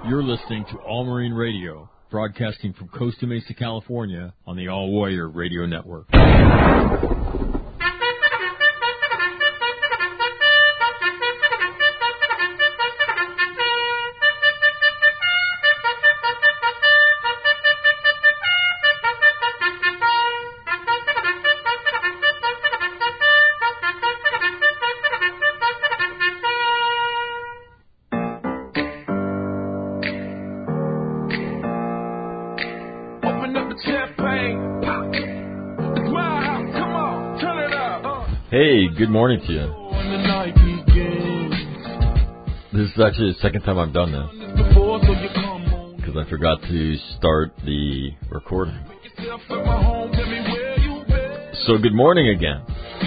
You're listening to All Marine Radio, broadcasting from Costa Mesa, California, on the All Warrior Radio Network. Hey, good morning to you. This is actually the second time I've done this because I forgot to start the recording. So good morning again.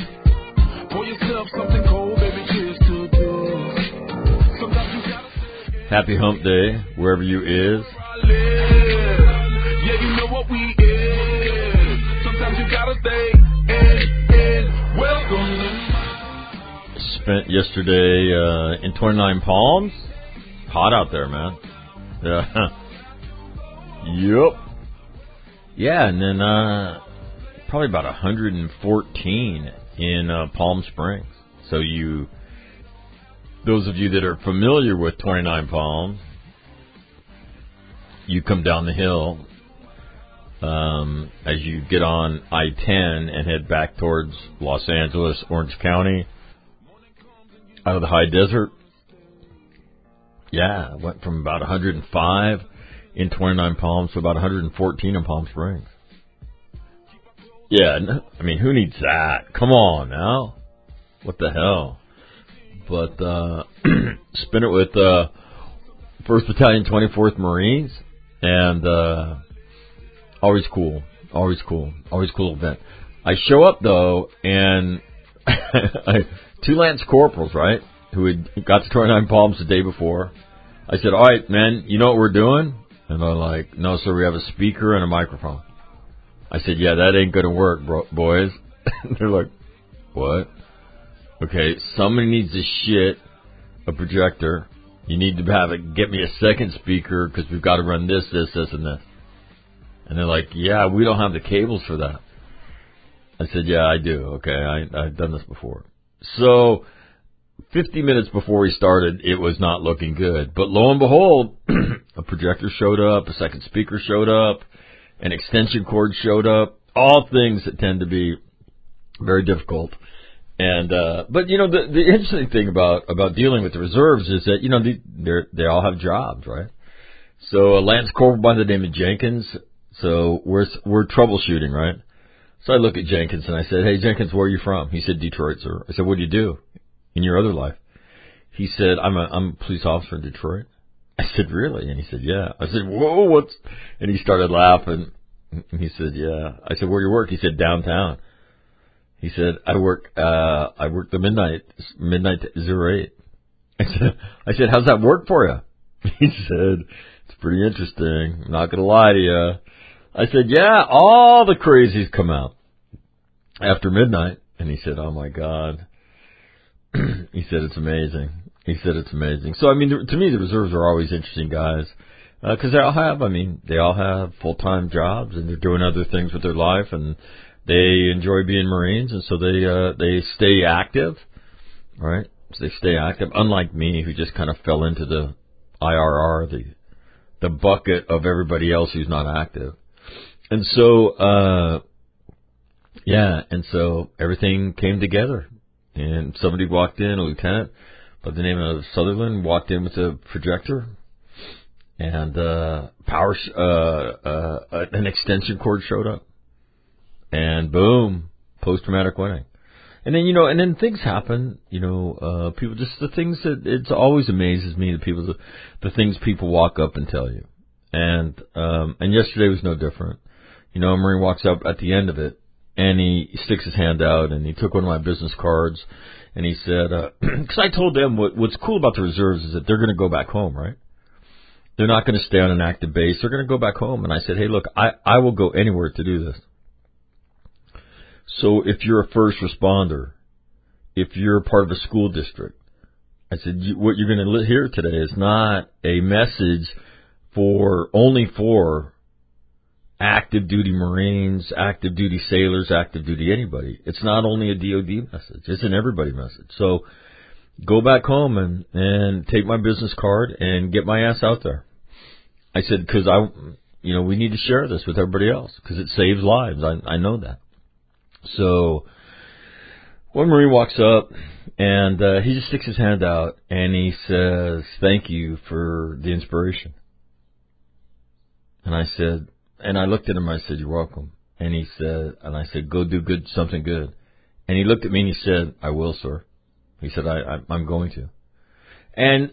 Happy hump day, wherever you is. Yeah, you know what we is. Sometimes you gotta stay in. Welcome. Spent yesterday in 29 Palms. Hot out there, man. Yeah. Yep. Yeah, and then probably about 114 in Palm Springs. So those of you that are familiar with 29 Palms, you come down the hill as you get on I-10 and head back towards Los Angeles, Orange County, out of the high desert. Yeah, it went from about 105 in 29 Palms to about 114 in Palm Springs. Yeah, I mean, who needs that? Come on now. What the hell? But spin it with 1st Battalion, 24th Marines, and always cool event. I show up, though, and 2 Lance Corporals, right, who had got to 29 Palms the day before. I said, all right, man, you know what we're doing? And they're like, no, sir, we have a speaker and a microphone. I said, yeah, that ain't going to work, boys. They're like, what? Okay, somebody needs to shit a projector. You need to get me a second speaker because we've got to run this, and this. And they're like, yeah, we don't have the cables for that. I said, yeah, I do. Okay, I've done this before. So 50 minutes before we started, it was not looking good. But lo and behold, a projector showed up, a second speaker showed up, an extension cord showed up, all things that tend to be very difficult. And but you know the interesting thing about dealing with the reserves is that you know they all have jobs, right? So a Lance Corporal by the name of Jenkins. So we're troubleshooting, right? So I look at Jenkins and I said, "Hey Jenkins, where are you from?" He said, "Detroit, sir." I said, "What do you do in your other life?" He said, "I'm a police officer in Detroit." I said, "Really?" And he said, "Yeah." I said, "Whoa, what's?" And he started laughing. And he said, "Yeah." I said, "Where do you work?" He said, "Downtown." He said, I work the midnight 08. I said, how's that work for you? He said, it's pretty interesting. I'm not going to lie to you. I said, yeah, all the crazies come out after midnight. And he said, oh my God. He said, it's amazing. So, I mean, to me, the reserves are always interesting guys. Cause they all have full-time jobs and they're doing other things with their life and they enjoy being Marines, and so they stay active, right? So they stay active, unlike me, who just kind of fell into the IRR, the bucket of everybody else who's not active. And so, and so everything came together. And somebody walked in, a lieutenant by the name of Sutherland, walked in with a projector, and an extension cord showed up. And boom, post-traumatic winning. And then, things happen, people just, the things that, it always amazes me, the things people walk up and tell you. And yesterday was no different. A Marine walks up at the end of it, and he sticks his hand out, and he took one of my business cards, and he said, cause I told them what's cool about the reserves is that they're going to go back home, right? They're not going to stay on an active base. They're going to go back home. And I said, hey, look, I will go anywhere to do this. So if you're a first responder, if you're part of a school district, I said, what you're going to hear today is not a message only for active duty Marines, active duty sailors, active duty anybody. It's not only a DOD message. It's an everybody message. So go back home and take my business card and get my ass out there. I said, because we need to share this with everybody else because it saves lives. I know that. So one Marine walks up and he just sticks his hand out and he says, "Thank you for the inspiration." And I said, and I looked at him. I said, "You're welcome." And he said, and I said, "Go do something good." And he looked at me and he said, "I will, sir." He said, I'm going to. And,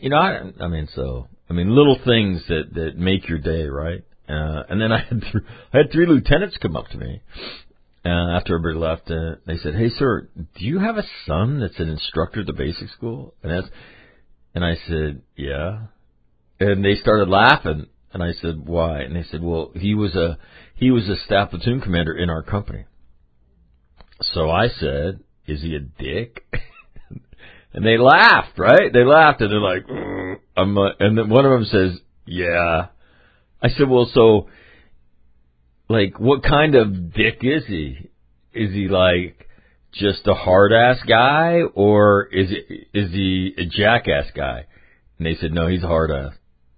little things that make your day, right? And then I had three lieutenants come up to me after everybody left. They said, "Hey, sir, do you have a son that's an instructor at the basic school?" And I said, "Yeah." And they started laughing. And I said, "Why?" And they said, "Well, he was a staff platoon commander in our company." So I said, "Is he a dick?" And they laughed, right? They laughed, and they're like, and then one of them says, "Yeah." I said, "Well, so, like, what kind of dick is he? Is he like just a hard ass guy, or is he a jackass guy?" And they said, "No, he's a hard ass."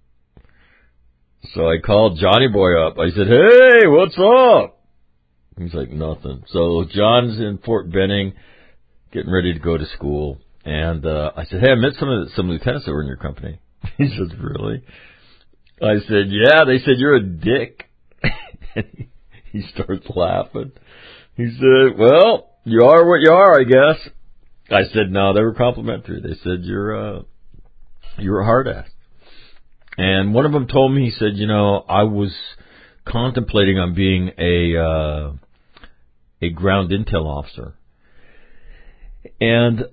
So I called Johnny Boy up. I said, "Hey, what's up?" He's like, "Nothing." So John's in Fort Benning, getting ready to go to school. And I said, "Hey, I met some lieutenants that were in your company." He says, "Really?" I said, "Yeah." They said, "You're a dick." And he starts laughing. He said, "Well, you are what you are, I guess." I said, "No, they were complimentary." They said, You're a hard ass." And one of them told me, he said, "I was contemplating on being a ground intel officer. And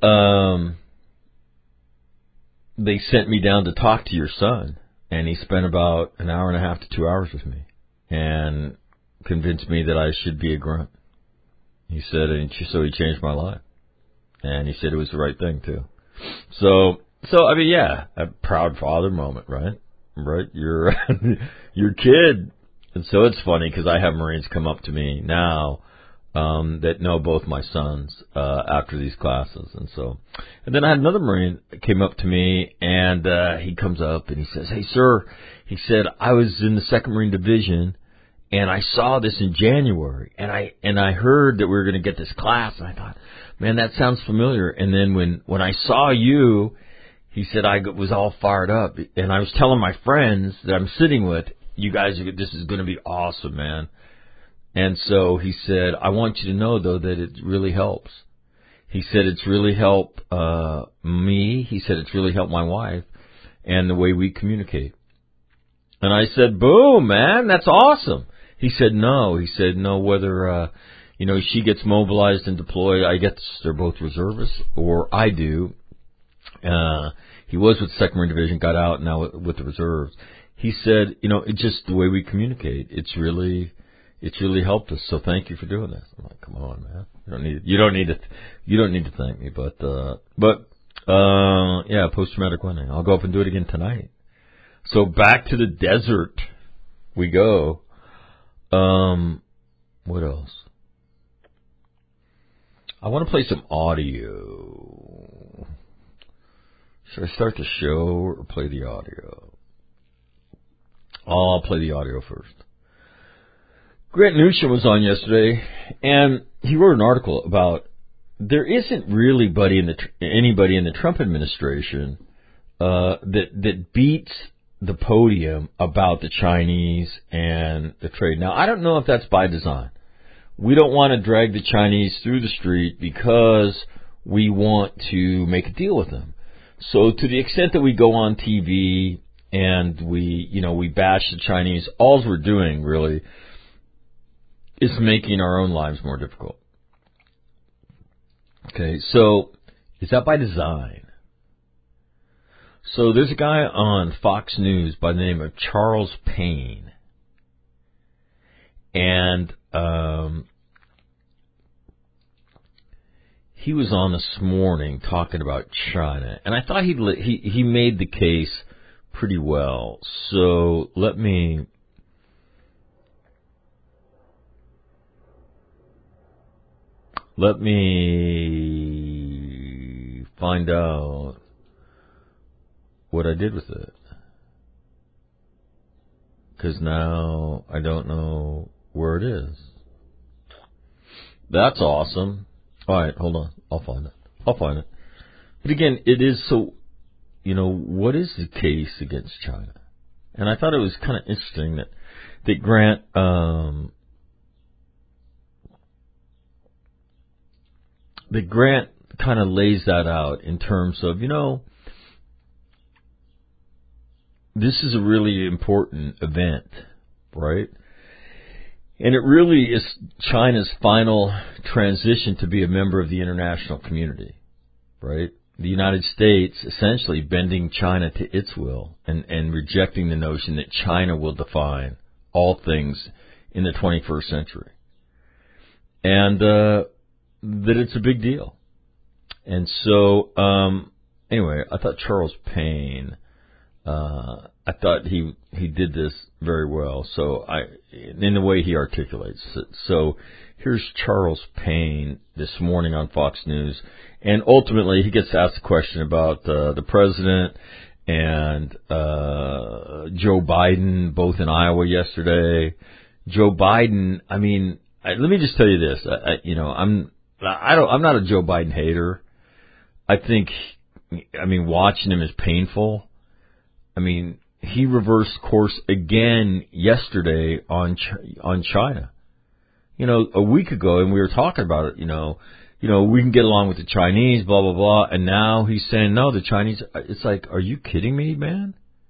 they sent me down to talk to your son, and he spent about an hour and a half to 2 hours with me and convinced me that I should be a grunt." He said, and so he changed my life. And he said it was the right thing, too. So yeah, a proud father moment, right? Right? Your kid. And so it's funny because I have Marines come up to me now that know both my sons after these classes. And then I had another Marine that came up to me, and he comes up and he says, "Hey, sir," he said, "I was in the 2nd Marine Division, and I saw this in January, and I heard that we were going to get this class, and I thought, man, that sounds familiar. And then when I saw you," he said, "I was all fired up, and I was telling my friends that I'm sitting with, this is going to be awesome, man." And so he said, "I want you to know, though, that it really helps." He said, "It's really helped me." He said, "It's really helped my wife and the way we communicate." And I said, "Boom, man, that's awesome." He said, "No." He said, "No, whether, she gets mobilized and deployed, I guess they're both reservists, or I do." He was with the 2nd Marine Division, got out, now with the reserves. He said, "It's just the way we communicate. It's really helped us. So thank you for doing this." I'm like, "Come on, man. You don't need to thank me." But yeah, post-traumatic winning. I'll go up and do it again tonight. So back to the desert we go. What else? I want to play some audio. Should I start the show or play the audio? I'll play the audio first. Grant Newsham was on yesterday, and he wrote an article about there isn't really anybody in the Trump administration that beats the podium about the Chinese and the trade. Now, I don't know if that's by design. We don't want to drag the Chinese through the street because we want to make a deal with them. So to the extent that we go on TV and we bash the Chinese, all we're doing really is making our own lives more difficult. Okay, so is that by design? So there's a guy on Fox News by the name of Charles Payne. And he was on this morning talking about China. And I thought he made the case pretty well. So let me find out what I did with it. Because now I don't know where it is. That's awesome. All right, hold on. I'll find it. But again, it is so, what is the case against China? And I thought it was kind of interesting that Grant, kind of lays that out in terms of, this is a really important event, right? And it really is China's final transition to be a member of the international community, right? The United States essentially bending China to its will and rejecting the notion that China will define all things in the 21st century. And that it's a big deal. And so, anyway, I thought Charles Payne, I thought he did this very well. So in the way he articulates it. So here's Charles Payne this morning on Fox News, and ultimately he gets asked a question about the president and Joe Biden, both in Iowa yesterday. Joe Biden, let me just tell you this. I'm not a Joe Biden hater. I think, watching him is painful. He reversed course again yesterday on China. A week ago, and we were talking about it, we can get along with the Chinese, blah, blah, blah. And now he's saying, no, the Chinese, it's like, are you kidding me, man?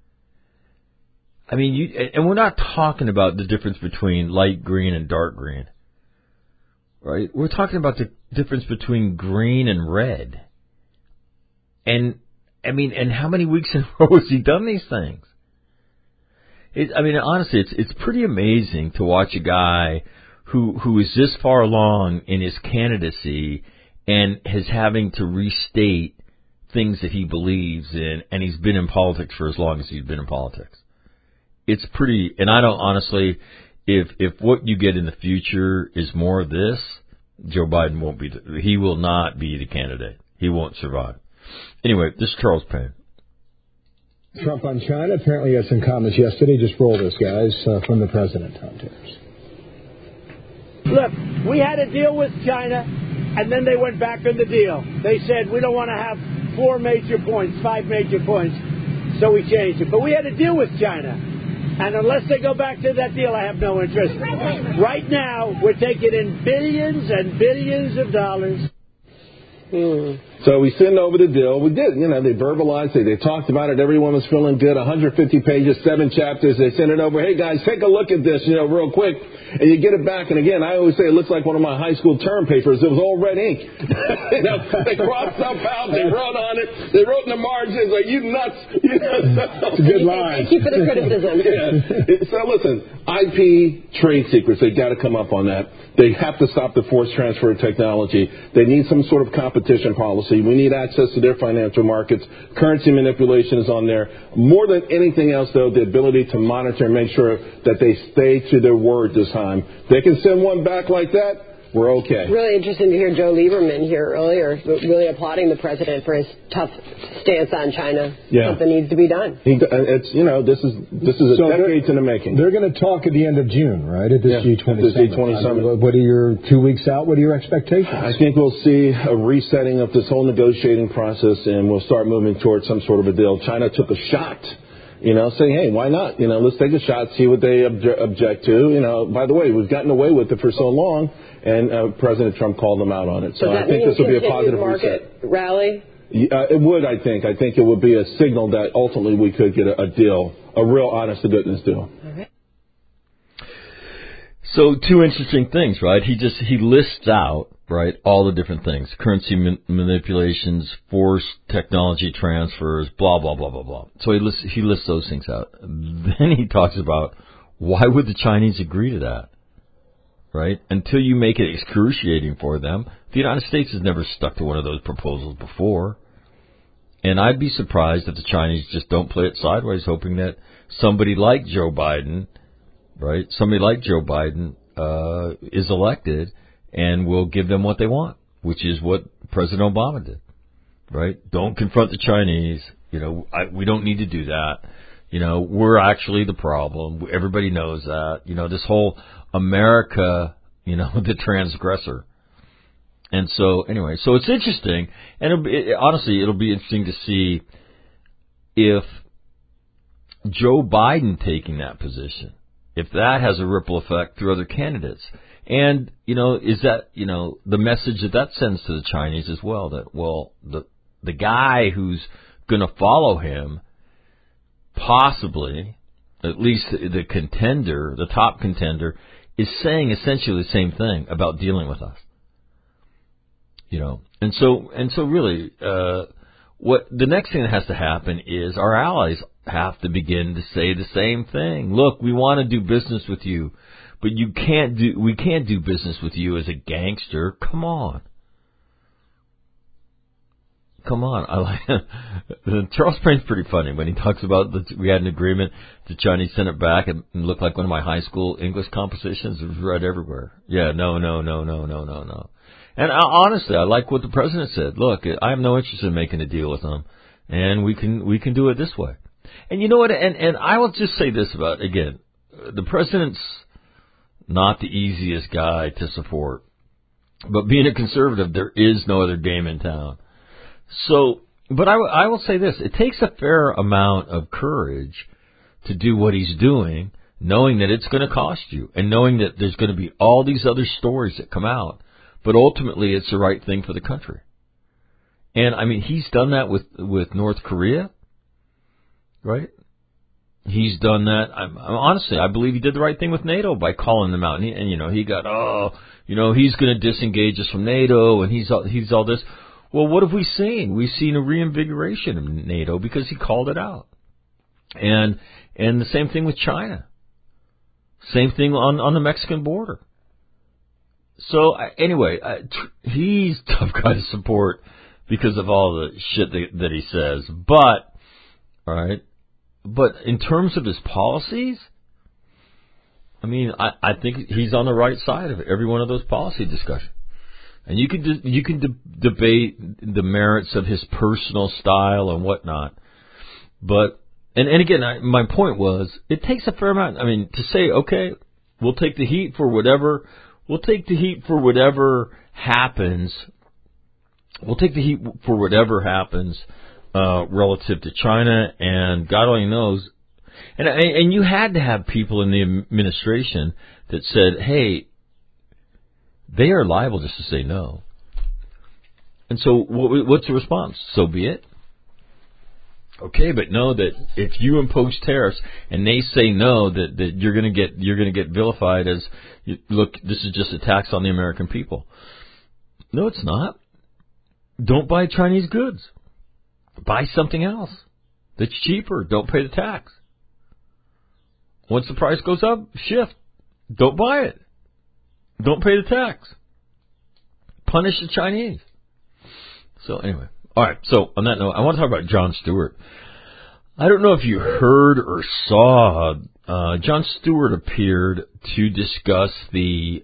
And we're not talking about the difference between light green and dark green, right? We're talking about the difference between green and red. And how many weeks in a row has he done these things? Honestly, it's pretty amazing to watch a guy who is this far along in his candidacy and is having to restate things that he believes in, and he's been in politics for as long as he's been in politics. It's pretty, and I don't honestly, if what you get in the future is more of this, Joe Biden he will not be the candidate. He won't survive. Anyway, this is Charles Payne. Trump on China apparently had some comments yesterday. Just roll this, guys, from the president on tariffs. Look, we had a deal with China, and then they went back on the deal. They said, we don't want to have 5 major points, so we changed it. But we had a deal with China, and unless they go back to that deal, I have no interest. Right now, we're taking in billions and billions of dollars. So we send over the deal. We did, they verbalized it. They talked about it. Everyone was feeling good. 150 pages, 7 chapters. They sent it over. Hey, guys, take a look at this, real quick. And you get it back. And again, I always say it looks like one of my high school term papers. It was all red ink. They crossed stuff out. They wrote on it. They wrote in the margins, like, you nuts. It's a good line. Thank you for the criticism. Yeah. So listen, IP trade secrets, they got to come up on that. They have to stop the forced transfer of technology. They need some sort of competition policy. We need access to their financial markets. Currency manipulation is on there. More than anything else, though, the ability to monitor and make sure that they stay to their word this time. They can send one back like that. We're okay. Really interesting to hear Joe Lieberman here earlier, really applauding the president for his tough stance on China. Yeah. Something needs to be done. It's this is a decade in the making. They're going to talk at the end of June, right? At this G20 summit. What are your 2 weeks out? What are your expectations? I think we'll see a resetting of this whole negotiating process, and we'll start moving towards some sort of a deal. China took a shot. Saying, hey, why not? Let's take a shot, see what they object to. By the way, we've gotten away with it for so long, and President Trump called them out on it. So I think this will be a positive market rally? It would, I think. I think it would be a signal that ultimately we could get a deal, a real honest-to-goodness deal. Okay. So 2 interesting things, right? He lists out, right, all the different things. Currency manipulations, forced technology transfers, blah, blah, blah, blah, blah. So he lists those things out. Then he talks about why would the Chinese agree to that, right? Until you make it excruciating for them. The United States has never stuck to one of those proposals before. And I'd be surprised if the Chinese just don't play it sideways, hoping that somebody like Joe Biden, right, is elected and will give them what they want, which is what President Obama did, right? Don't confront the Chinese. We don't need to do that. We're actually the problem. Everybody knows that. This whole America, the transgressor. And so, anyway, so it's interesting. And honestly, it'll be interesting to see if Joe Biden taking that position, if that has a ripple effect through other candidates. And, is that, the message that sends to the Chinese as well, that, well, the guy who's going to follow him, possibly, at least the contender, the top contender, is saying essentially the same thing about dealing with us. And so really, what the next thing that has to happen is our allies have to begin to say the same thing. Look, we want to do business with you, but we can't do business with you as a gangster. Come on. I like Charles Payne's pretty funny when he talks about we had an agreement. The Chinese sent it back and it looked like one of my high school English compositions. It was read everywhere. Yeah, no. And honestly, I like what the president said. Look, I have no interest in making a deal with them, and we can do it this way. And you know what? And I will just say this about, again, the president's not the easiest guy to support, but being a conservative, there is no other game in town. So, but I will say this: it takes a fair amount of courage to do what he's doing, knowing that it's going to cost you, and knowing that there's going to be all these other stories that come out. But ultimately, it's the right thing for the country. And, I mean, he's done that with North Korea, right? He's done that. Honestly, I believe he did the right thing with NATO by calling them out. And he got, he's going to disengage us from NATO, and he's all this. Well, what have we seen? We've seen a reinvigoration of NATO because he called it out. And the same thing with China. Same thing on the Mexican border. So, anyway, he's a tough guy to support because of all the shit that he says. But in terms of his policies, I mean, I think he's on the right side of every one of those policy discussions. And you can debate the merits of his personal style and whatnot. But, and again, my point was, it takes a fair amount. I mean, to say, okay, we'll take the heat for whatever happens. We'll take the heat for whatever happens relative to China, and God only knows. And you had to have people in the administration that said, "Hey, they are liable just to say no." And so, what's the response? So be it. Okay, but know that if you impose tariffs and they say no, that you're going to get vilified as, look, this is just a tax on the American people. No, it's not. Don't buy Chinese goods. Buy something else that's cheaper. Don't pay the tax. Once the price goes up, shift. Don't buy it. Don't pay the tax. Punish the Chinese. So anyway. All right, so on that note, I want to talk about Jon Stewart. I don't know if you heard or saw, Jon Stewart appeared to discuss the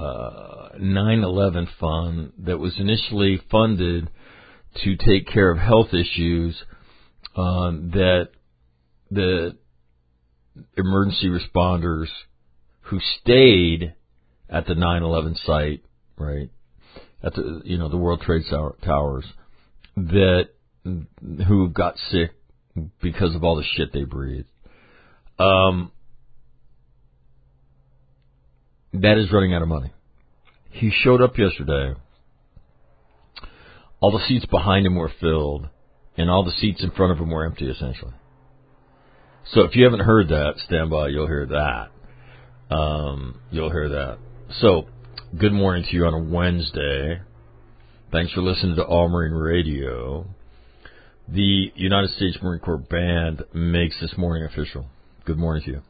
9/11 fund that was initially funded to take care of health issues that the emergency responders who stayed at the 9/11 site, right, at the World Trade Towers, who got sick because of all the shit they breathed. That is running out of money. He showed up yesterday. All the seats behind him were filled, and all the seats in front of him were empty, essentially. So if you haven't heard that, stand by. You'll hear that. So, good morning to you on a Wednesday. Thanks for listening to All Marine Radio. The United States Marine Corps Band makes this morning official. Good morning to you.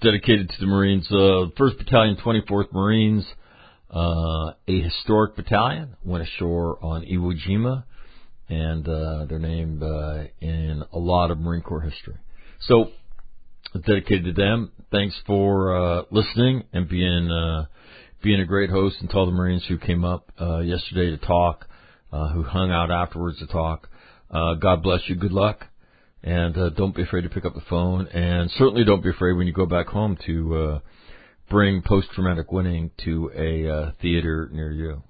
dedicated to the Marines. 1st Battalion, 24th Marines, a historic battalion, went ashore on Iwo Jima, and they're named in a lot of Marine Corps history. So, dedicated to them. Thanks for listening and being a great host, and to all the Marines who came up yesterday to talk, who hung out afterwards to talk. God bless you. Good luck. And don't be afraid to pick up the phone. And certainly don't be afraid when you go back home to bring Post-Traumatic Winning to a theater near you.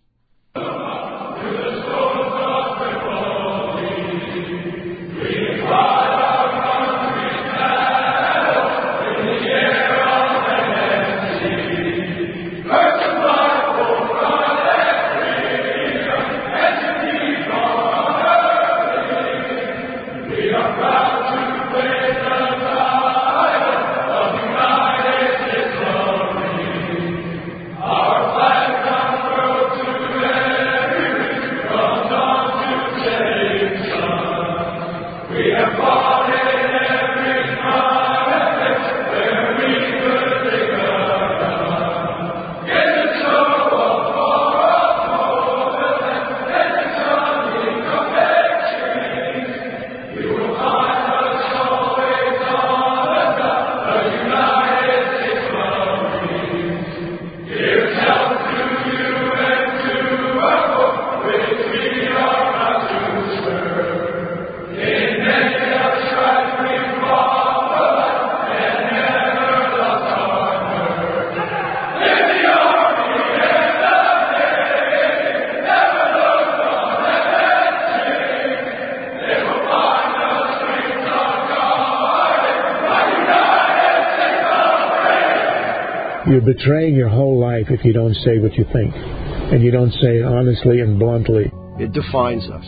You're betraying your whole life if you don't say what you think, and you don't say it honestly and bluntly. It defines us.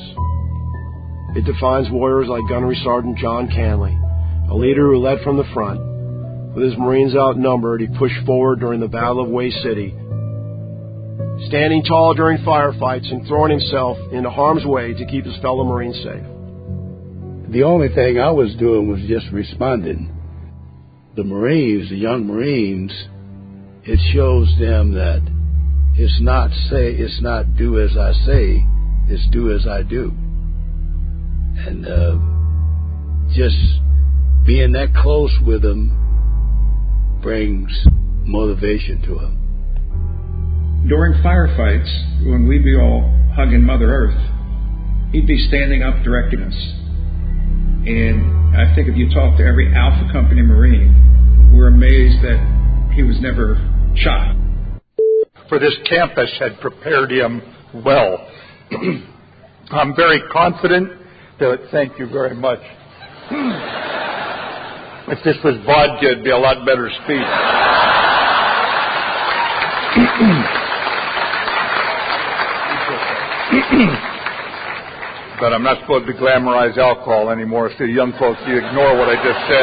It defines warriors like Gunnery Sergeant John Canley, a leader who led from the front. With his Marines outnumbered, he pushed forward during the Battle of Way City, standing tall during firefights and throwing himself into harm's way to keep his fellow Marines safe. The only thing I was doing was just responding. The Marines, the young Marines, it shows them that it's not do as I say, it's do as I do. And just being that close with them brings motivation to them. During firefights, when we'd be all hugging Mother Earth, he'd be standing up directing us. And I think if you talk to every Alpha Company Marine, we're amazed that he was never shot. For this campus had prepared him well. I'm very confident that, thank you very much. If this was vodka, it'd be a lot better speech. But I'm not supposed to glamorize alcohol anymore, so young folks, you ignore what I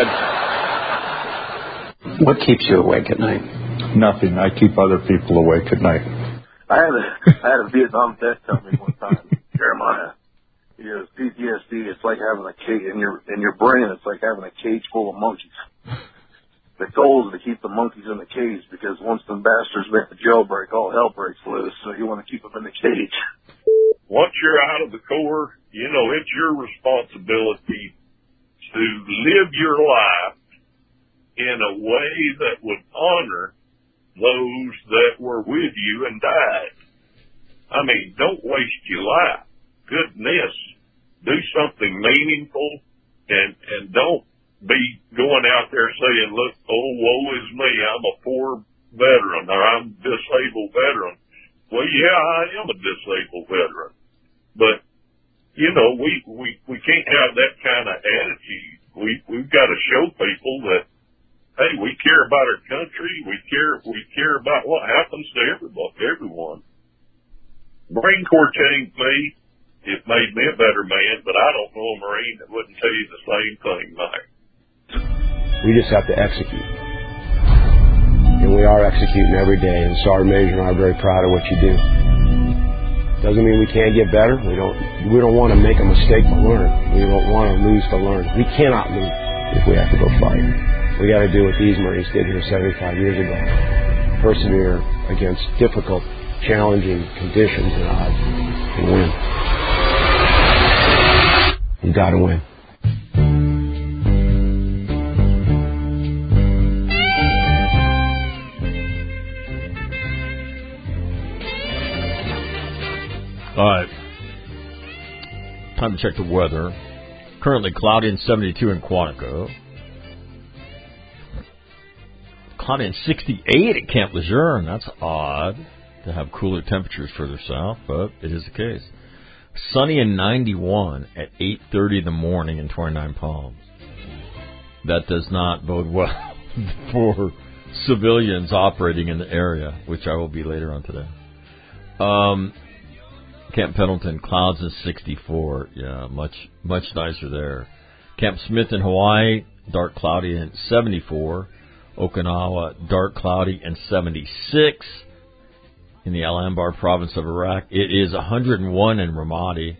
just said. What keeps you awake at night? Nothing. I keep other people awake at night. I had a Vietnam vet tell me one time, Jeremiah, he goes, PTSD, it's like having a cage in your brain. It's like having a cage full of monkeys. The goal is to keep the monkeys in the cage, because once the bastards make the jailbreak, all hell breaks loose. So you want to keep them in the cage. Once you're out of the Corps, you know, it's your responsibility to live your life in a way that would honor those that were with you and died. I mean, don't waste your life. Goodness, do something meaningful, and don't be going out there saying, look, oh, woe is me, I'm a poor veteran, or I'm a disabled veteran. Well, yeah, I am a disabled veteran. But, you know, we can't have that kind of attitude. We've got to show people that, hey, we care about our country. We care about what happens to everyone. Marine Corps changed me. It made me a better man, but I don't know a Marine that wouldn't tell you the same thing, Mike. We just have to execute. And we are executing every day, and Sergeant Major and I are very proud of what you do. Doesn't mean we can't get better. We don't want to make a mistake to learn. We don't want to lose to learn. We cannot lose if we have to go fight. We got to do what these Marines did here 75 years ago. Persevere against difficult, challenging conditions and odds and win. You got to win. All right. Time to check the weather. Currently cloudy and 72 in Quantico. Cloudy and 68 at Camp Lejeune. That's odd to have cooler temperatures further south, but it is the case. Sunny and 91 at 8:30 in the morning in 29 Palms. That does not bode well for civilians operating in the area, which I will be later on today. Camp Pendleton, clouds and 64. Yeah, much nicer there. Camp Smith in Hawaii, dark cloudy and 74. Okinawa, dark cloudy and 76. In the Al-Anbar province of Iraq, it is 101 in Ramadi.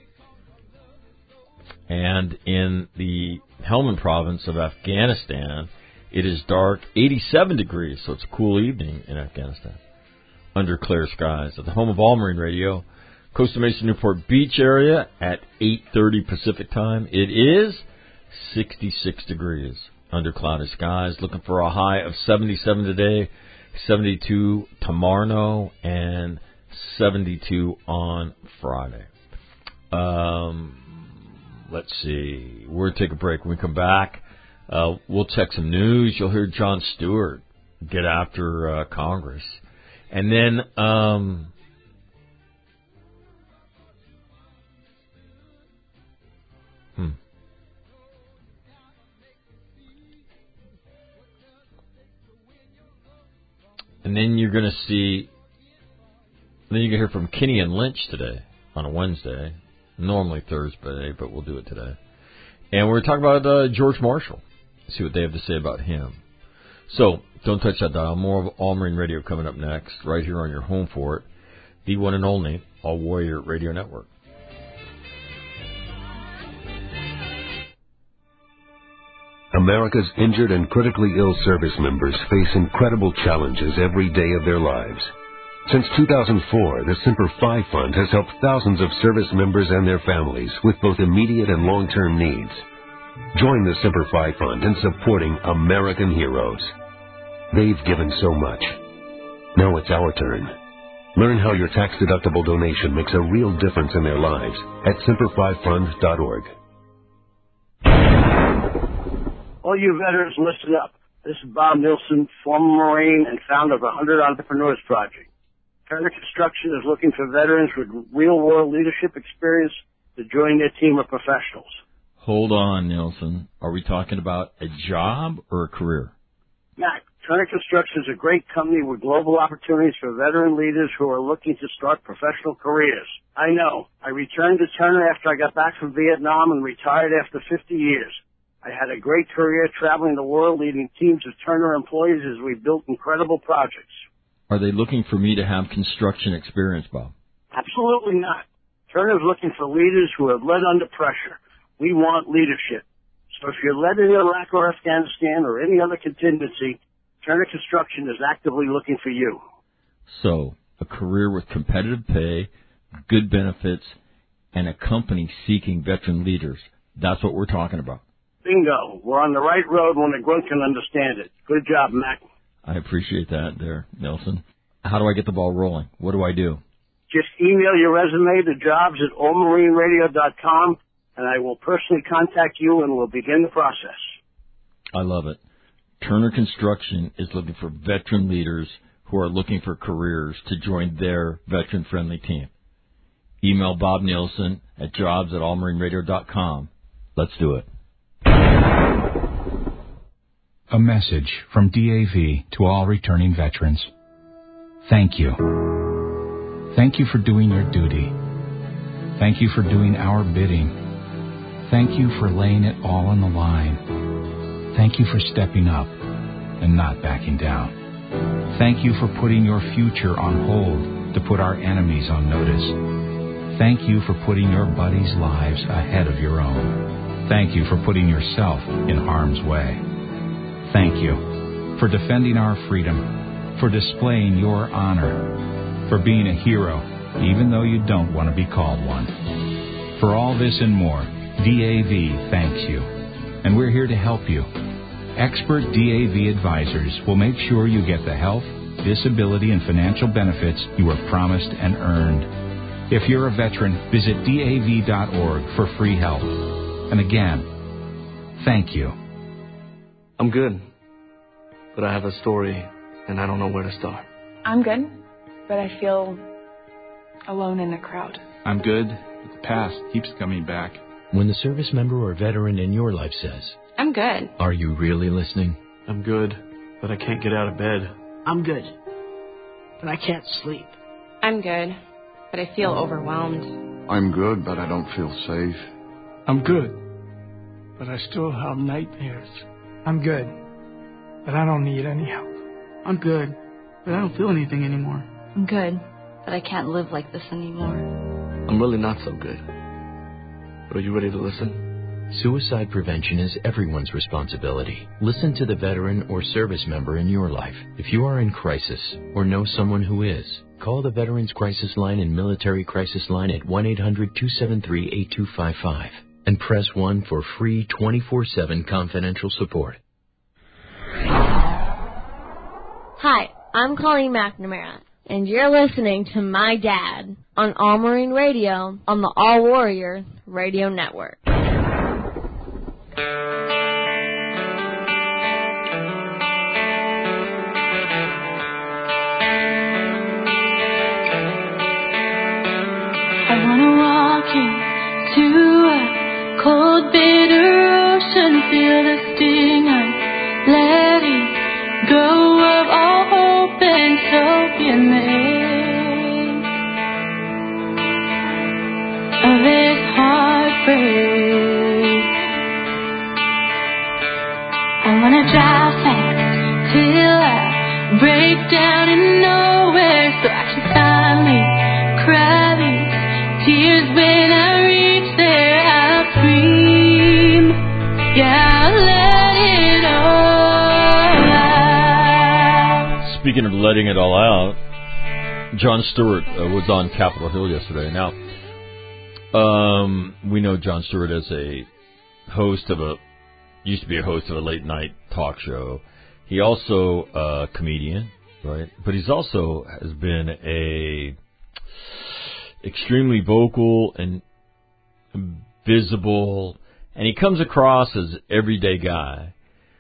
And in the Helmand province of Afghanistan, it is dark, 87 degrees, so it's a cool evening in Afghanistan, under clear skies. At the home of All Marine Radio, Costa Mesa, Newport Beach area at 8:30 Pacific time. It is 66 degrees under cloudy skies. Looking for a high of 77 today, 72 tomorrow, and 72 on Friday. Let's see. We'll take a break. When we come back, we'll check some news. You'll hear Jon Stewart get after Congress. And then... And then you're going to see, then you can hear from Kinney and Lynch today on a Wednesday, normally Thursday, but we'll do it today. And we're talking about George Marshall, see what they have to say about him. So don't touch that dial. More of All Marine Radio coming up next, right here on your home for it, the one and only All Warrior Radio Network. America's injured and critically ill service members face incredible challenges every day of their lives. Since 2004, the Semper Fi Fund has helped thousands of service members and their families with both immediate and long-term needs. Join the Semper Fi Fund in supporting American heroes. They've given so much. Now it's our turn. Learn how your tax-deductible donation makes a real difference in their lives at SemperFiFund.org. All you veterans, listen up. This is Bob Nilsson, former Marine and founder of the 100 Entrepreneurs Project. Turner Construction is looking for veterans with real-world leadership experience to join their team of professionals. Hold on, Nilsson. Are we talking about a job or a career? Mac, Turner Construction is a great company with global opportunities for veteran leaders who are looking to start professional careers. I know. I returned to Turner after I got back from Vietnam and retired after 50 years. I had a great career traveling the world, leading teams of Turner employees as we built incredible projects. Are they looking for me to have construction experience, Bob? Absolutely not. Turner's looking for leaders who have led under pressure. We want leadership. So if you're led in Iraq or Afghanistan or any other contingency, Turner Construction is actively looking for you. So, a career with competitive pay, good benefits, and a company seeking veteran leaders. That's what we're talking about. Bingo. We're on the right road when a grunt can understand it. Good job, Mac. I appreciate that there, Nelson. How do I get the ball rolling? What do I do? Just email your resume to jobs@allmarineradio.com, and I will personally contact you and we'll begin the process. I love it. Turner Construction is looking for veteran leaders who are looking for careers to join their veteran-friendly team. Email Bob Nielsen at jobs@allmarineradio.com. Let's do it. A message from DAV to all returning veterans. Thank you. Thank you for doing your duty. Thank you for doing our bidding. Thank you for laying it all on the line. Thank you for stepping up and not backing down. Thank you for putting your future on hold to put our enemies on notice. Thank you for putting your buddies' lives ahead of your own. Thank you for putting yourself in harm's way. thank you. For defending our freedom. For displaying your honor. For being a hero, even though you don't want to be called one. For all this and more, DAV thanks you. And we're here to help you. Expert DAV advisors will make sure you get the health, disability, and financial benefits you were promised and earned. If you're a veteran, visit DAV.org for free help. And again, thank you. I'm good, but I have a story, and I don't know where to start. I'm good, but I feel alone in the crowd. I'm good, but the past keeps coming back. When the service member or veteran in your life says, I'm good. Are you really listening? I'm good, but I can't get out of bed. I'm good, but I can't sleep. I'm good, but I feel overwhelmed. I'm good, but I don't feel safe. I'm good, but I still have nightmares. I'm good, but I don't need any help. I'm good, but I don't feel anything anymore. I'm good, but I can't live like this anymore. I'm really not so good. But are you ready to listen? Suicide prevention is everyone's responsibility. Listen to the veteran or service member in your life. If you are in crisis or know someone who is, call the Veterans Crisis Line and Military Crisis Line at 1-800-273-8255 and press 1 for free 24/7 confidential support. Hi, I'm Colleen McNamara, and you're listening to My Dad on All Marine Radio on the All Warrior Radio Network. I wanna walk into a cold, bitter ocean, feel the sting of letting go of all hope and so be amazed of this heartbreak. I wanna drive fast till I break down in nowhere so I can finally cry these tears when I reach there. I'll scream, yeah, I'll let it all out. Speaking of letting it all out, Jon Stewart was on Capitol Hill yesterday. Now, we know Jon Stewart as a host of used to be a host of a late night talk show. He also a comedian, right? But he's also has been a extremely vocal and visible, and he comes across as everyday guy,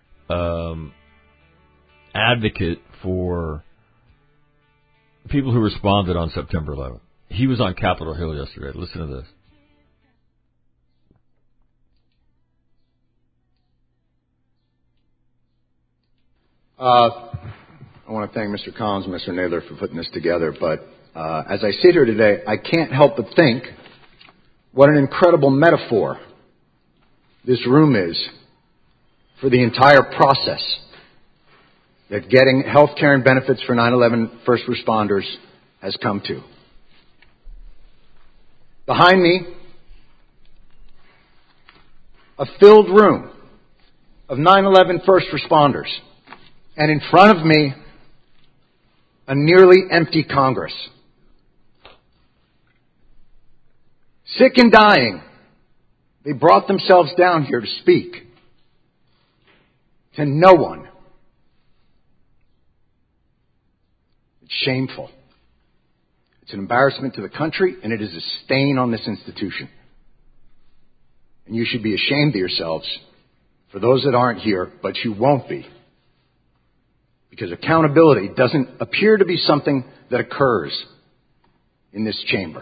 advocate for people who responded on September 11th. He was on Capitol Hill yesterday. Listen to this. I want to thank Mr. Collins and Mr. Naylor for putting this together, but as I sit here today, I can't help but think what an incredible metaphor this room is for the entire process that getting health care and benefits for 9/11 first responders has come to. Behind me, a filled room of 9/11 first responders. And in front of me, a nearly empty Congress. Sick and dying, they brought themselves down here to speak to no one. It's shameful. It's an embarrassment to the country, and it is a stain on this institution. And you should be ashamed of yourselves for those that aren't here, but you won't be. Because accountability doesn't appear to be something that occurs in this chamber.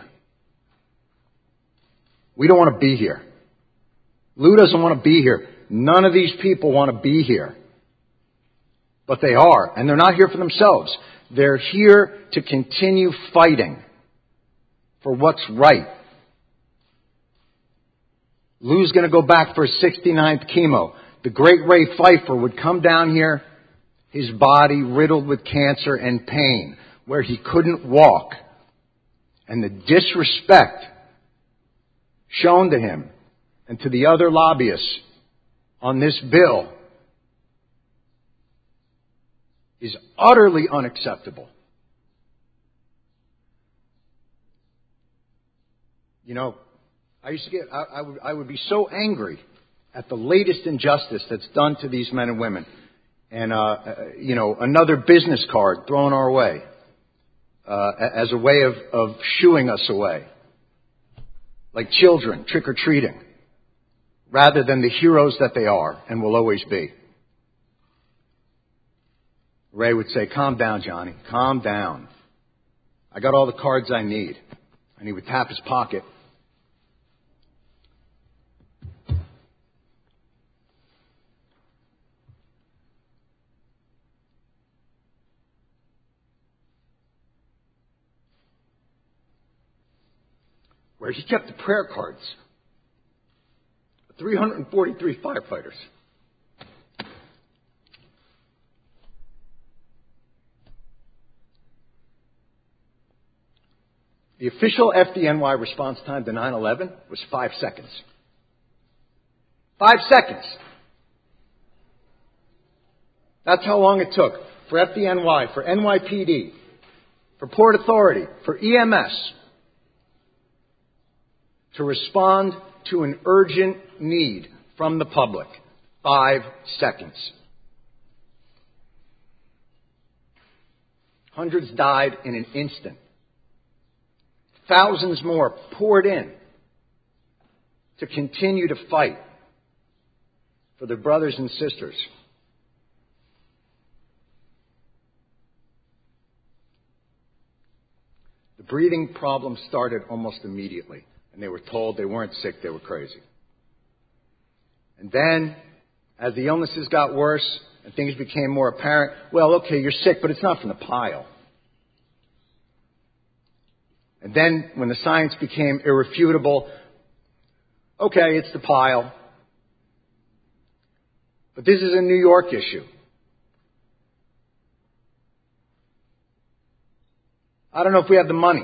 We don't want to be here. Lou doesn't want to be here. None of these people want to be here. But they are, and they're not here for themselves. They're here to continue fighting for what's right. Lou's going to go back for his 69th chemo. The great Ray Pfeiffer would come down here, his body riddled with cancer and pain, where he couldn't walk. And the disrespect shown to him and to the other lobbyists on this bill is utterly unacceptable. You know, I would be so angry at the latest injustice that's done to these men and women. And, another business card thrown our way as a way of shooing us away. Like children trick-or-treating, rather than the heroes that they are and will always be. Ray would say, "Calm down, Johnny. Calm down. I got all the cards I need." And he would tap his pocket. Where he kept the prayer cards. 343 firefighters. The official FDNY response time to 9/11 was 5 seconds. 5 seconds. That's how long it took for FDNY, for NYPD, for Port Authority, for EMS to respond to an urgent need from the public. 5 seconds. Hundreds died in an instant. Thousands more poured in to continue to fight for their brothers and sisters. The breathing problem started almost immediately. And they were told they weren't sick, they were crazy. And then, as the illnesses got worse and things became more apparent, well, okay, you're sick, but it's not from the pile. And then, when the science became irrefutable, okay, it's the pile. But this is a New York issue. I don't know if we have the money.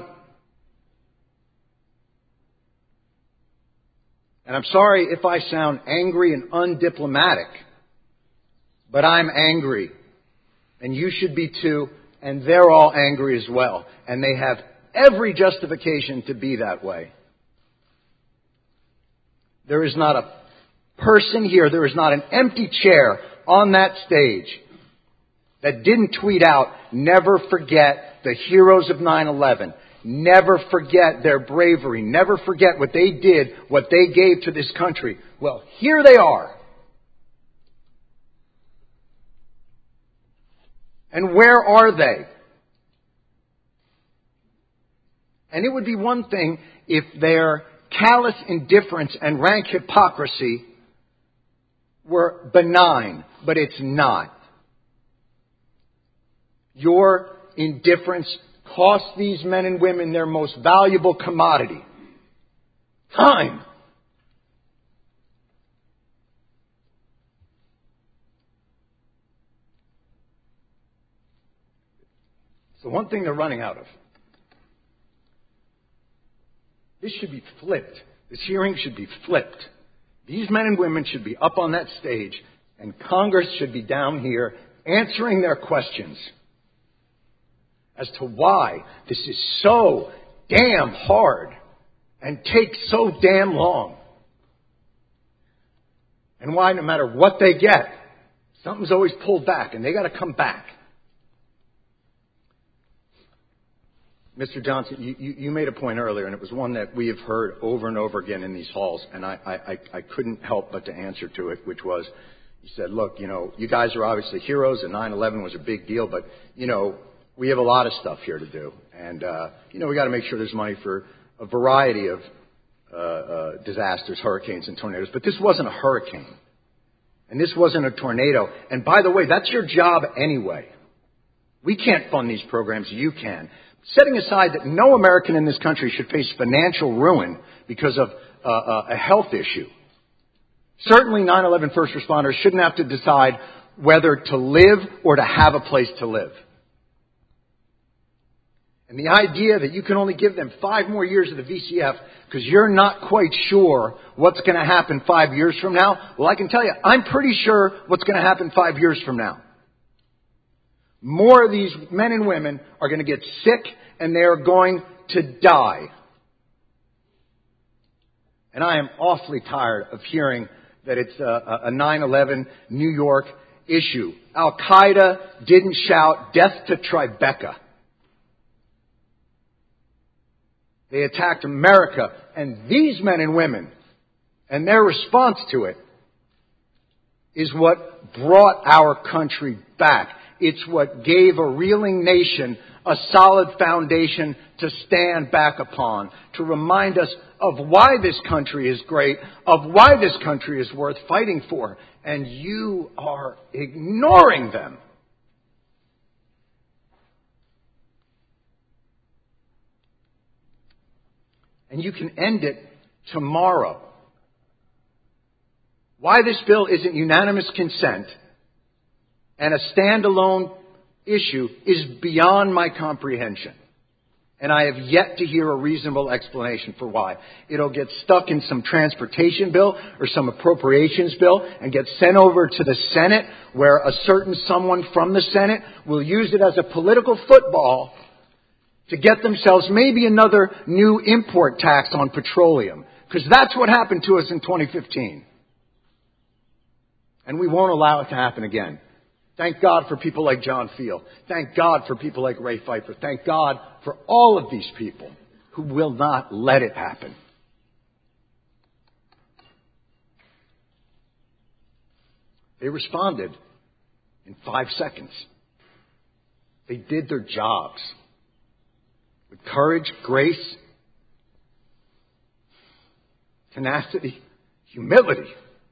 And I'm sorry if I sound angry and undiplomatic, but I'm angry. And you should be too, and they're all angry as well. And they have every justification to be that way. There is not a person here, there is not an empty chair on that stage that didn't tweet out, "Never forget the heroes of 9/11. Never forget their bravery. Never forget what they did, what they gave to this country." Well, here they are. And where are they? And it would be one thing if their callous indifference and rank hypocrisy were benign, but it's not. Your indifference cost these men and women their most valuable commodity. Time. It's the one thing they're running out of. This should be flipped. This hearing should be flipped. These men and women should be up on that stage, and Congress should be down here answering their questions as to why this is so damn hard and takes so damn long. And why, no matter what they get, something's always pulled back, and they got to come back. Mr. Johnson, you made a point earlier, and it was one that we have heard over and over again in these halls, and I couldn't help but to answer to it, which was, you said, look, you guys are obviously heroes, and 9/11 was a big deal, but, we have a lot of stuff here to do. And, we got to make sure there's money for a variety of disasters, hurricanes and tornadoes. But this wasn't a hurricane. And this wasn't a tornado. And by the way, that's your job anyway. We can't fund these programs. You can. Setting aside that no American in this country should face financial ruin because of a health issue. Certainly 9/11 first responders shouldn't have to decide whether to live or to have a place to live. And the idea that you can only give them 5 more years of the VCF because you're not quite sure what's going to happen 5 years from now. Well, I can tell you, I'm pretty sure what's going to happen 5 years from now. more of these men and women are going to get sick and they are going to die. And I am awfully tired of hearing that it's a 9/11 New York issue. Al-Qaeda didn't shout death to Tribeca. They attacked America, and these men and women and their response to it is what brought our country back. It's what gave a reeling nation a solid foundation to stand back upon, to remind us of why this country is great, of why this country is worth fighting for. And you are ignoring them. And you can end it tomorrow. Why this bill isn't unanimous consent and a standalone issue is beyond my comprehension. And I have yet to hear a reasonable explanation for why. It'll get stuck in some transportation bill or some appropriations bill and get sent over to the Senate, where a certain someone from the Senate will use it as a political football to get themselves maybe another new import tax on petroleum. Because that's what happened to us in 2015. And we won't allow it to happen again. Thank God for people like John Field. Thank God for people like Ray Pfeiffer. Thank God for all of these people who will not let it happen. They responded in 5 seconds. They did their jobs with courage, grace, tenacity, humility.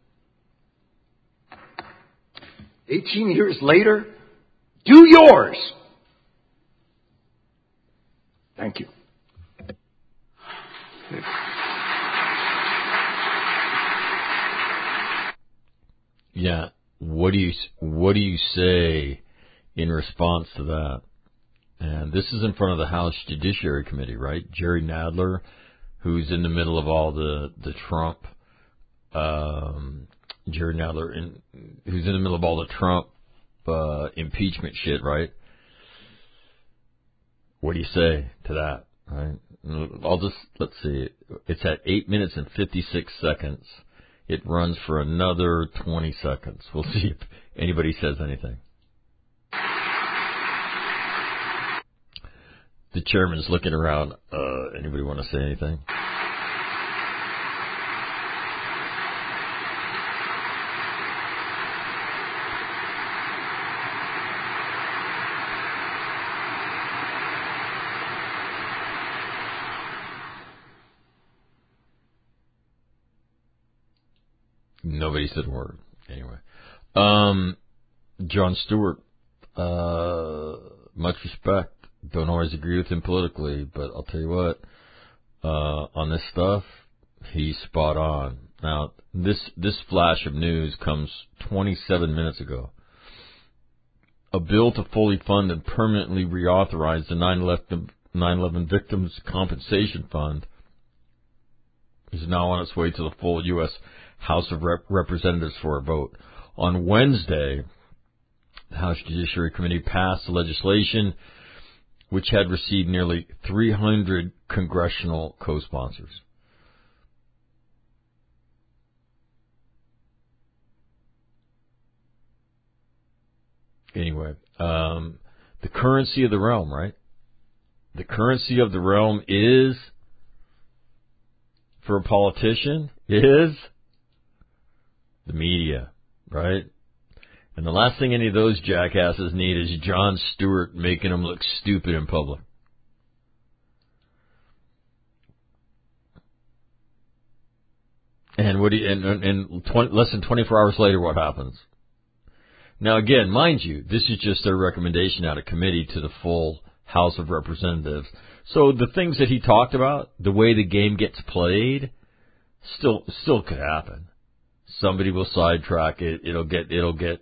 18 years later, do yours. Thank you. Yeah. What do you say in response to that? And this is in front of the House Judiciary Committee, right? Jerry Nadler, who's in the middle of all the Trump, Jerry Nadler, who's in the middle of all the Trump impeachment shit, right? What do you say to that, right? Let's see. It's at 8 minutes and 56 seconds. It runs for another 20 seconds. We'll see if anybody says anything. The chairman's looking around. Anybody want to say anything? Nobody said a word. Anyway. Jon Stewart, much respect. Don't always agree with him politically, but I'll tell you what, on this stuff, he's spot on. Now, this flash of news comes 27 minutes ago. A bill to fully fund and permanently reauthorize the 9/11 Victims Compensation Fund is now on its way to the full U.S. House of Representatives for a vote. On Wednesday, the House Judiciary Committee passed the legislation, which had received nearly 300 congressional co-sponsors. Anyway, the currency of the realm, right? The currency of the realm is, for a politician, is the media, right? And the last thing any of those jackasses need is Jon Stewart making them look stupid in public. And less than 24 hours later, what happens? Now, again, mind you, this is just a recommendation out of committee to the full House of Representatives. So the things that he talked about, the way the game gets played, still could happen. Somebody will sidetrack it. It'll get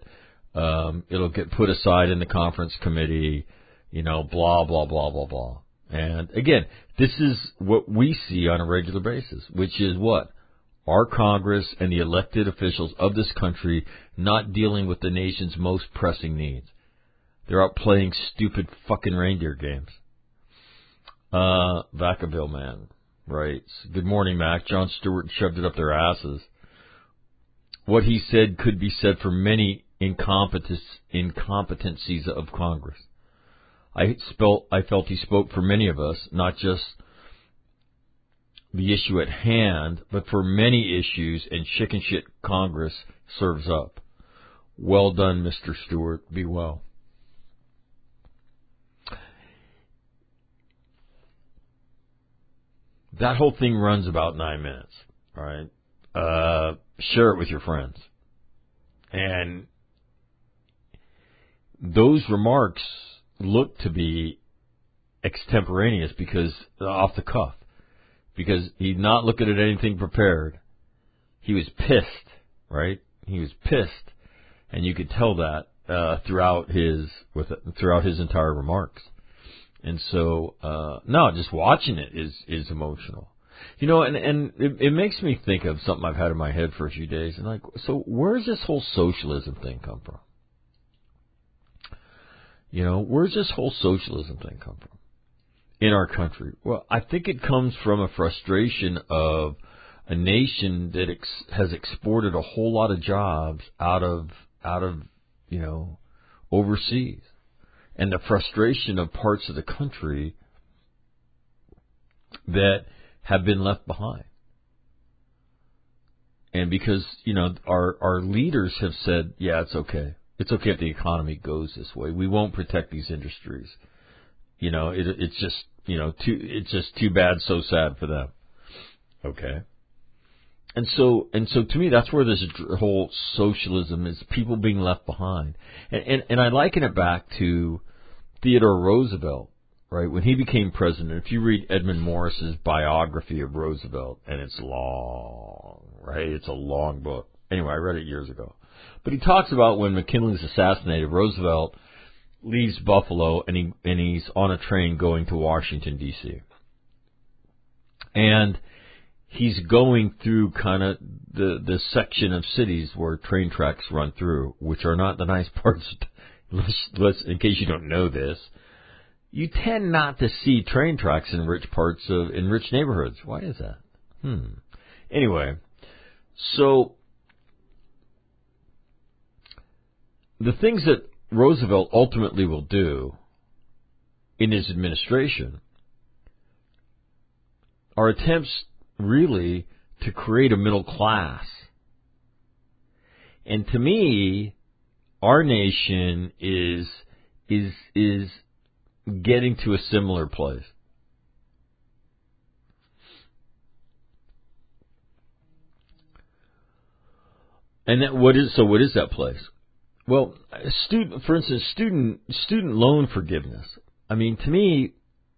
put aside in the conference committee, blah, blah, blah, blah, blah. And again, this is what we see on a regular basis, which is what? Our Congress and the elected officials of this country not dealing with the nation's most pressing needs. They're out playing stupid fucking reindeer games. Vacaville man writes, good morning, Mac. Jon Stewart shoved it up their asses. What he said could be said for many incompetencies of Congress. I felt he spoke for many of us, not just the issue at hand, but for many issues, and chicken shit Congress serves up. Well done, Mr. Stewart. Be well. That whole thing runs about 9 minutes, all right? Share it with your friends. And those remarks look to be extemporaneous because off the cuff, because he's not looking at anything prepared. He was pissed, right? He was pissed, and you could tell that throughout his entire remarks. And so, no, just watching it is emotional. You know, and it makes me think of something I've had in my head for a few days. And like, so where's this whole socialism thing come from? You know, where's this whole socialism thing come from in our country? Well, I think it comes from a frustration of a nation that has exported a whole lot of jobs out of you know, overseas. And the frustration of parts of the country that have been left behind. And because, you know, our leaders have said, yeah, it's okay. It's okay if the economy goes this way. We won't protect these industries. You know, it's just, you know, it's just too bad, so sad for them. Okay. And so to me, that's where this whole socialism is, people being left behind. And I liken it back to Theodore Roosevelt, right? When he became president, if you read Edmund Morris's biography of Roosevelt, and it's long, right? It's a long book. Anyway, I read it years ago. But he talks about when McKinley's assassinated, Roosevelt leaves Buffalo and he's on a train going to Washington, D.C. And he's going through kind of the section of cities where train tracks run through, which are not the nice parts. In case you don't know this, you tend not to see train tracks in rich neighborhoods. Why is that? Anyway, so the things that Roosevelt ultimately will do in his administration are attempts really to create a middle class. And to me, our nation is getting to a similar place. And that what is that place? Well, for instance, student loan forgiveness. I mean, to me,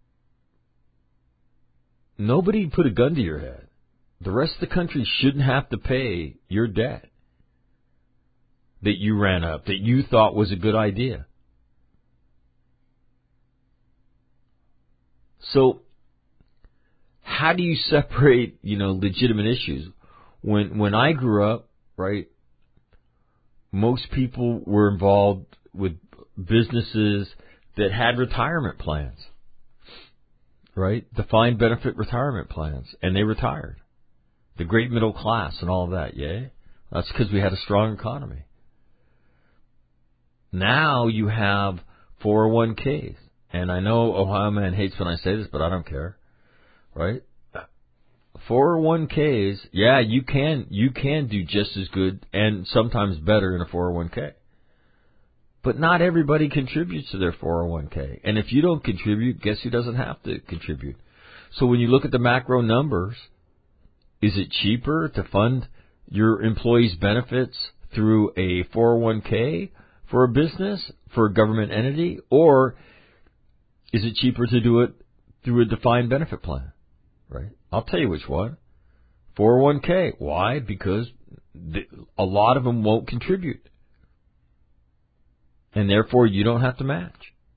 nobody put a gun to your head. The rest of the country shouldn't have to pay your debt that you ran up, that you thought was a good idea. So, how do you separate, you know, legitimate issues? When I grew up, right, most people were involved with businesses that had retirement plans, right? Defined benefit retirement plans, and they retired. The great middle class and all of that, yay? That's because we had a strong economy. Now you have 401ks. And I know Ohio man hates when I say this, but I don't care. Right? 401ks, yeah, you can do just as good and sometimes better in a 401k. But not everybody contributes to their 401k. And if you don't contribute, guess who doesn't have to contribute? So when you look at the macro numbers, is it cheaper to fund your employees' benefits through a 401k for a business, for a government entity, or is it cheaper to do it through a defined benefit plan? Right? I'll tell you which one. 401k. Why? Because a lot of them won't contribute. And therefore you don't have to match.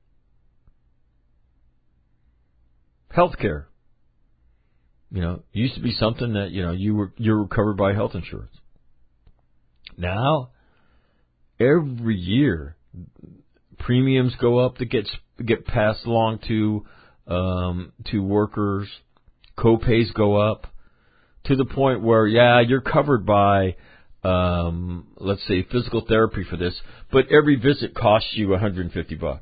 Healthcare. You know, used to be something that, you know, you're covered by health insurance. Now, every year, premiums go up that get passed along to workers. Co-pays go up to the point where, you're covered by, let's say, physical therapy for this, but every visit costs you $150.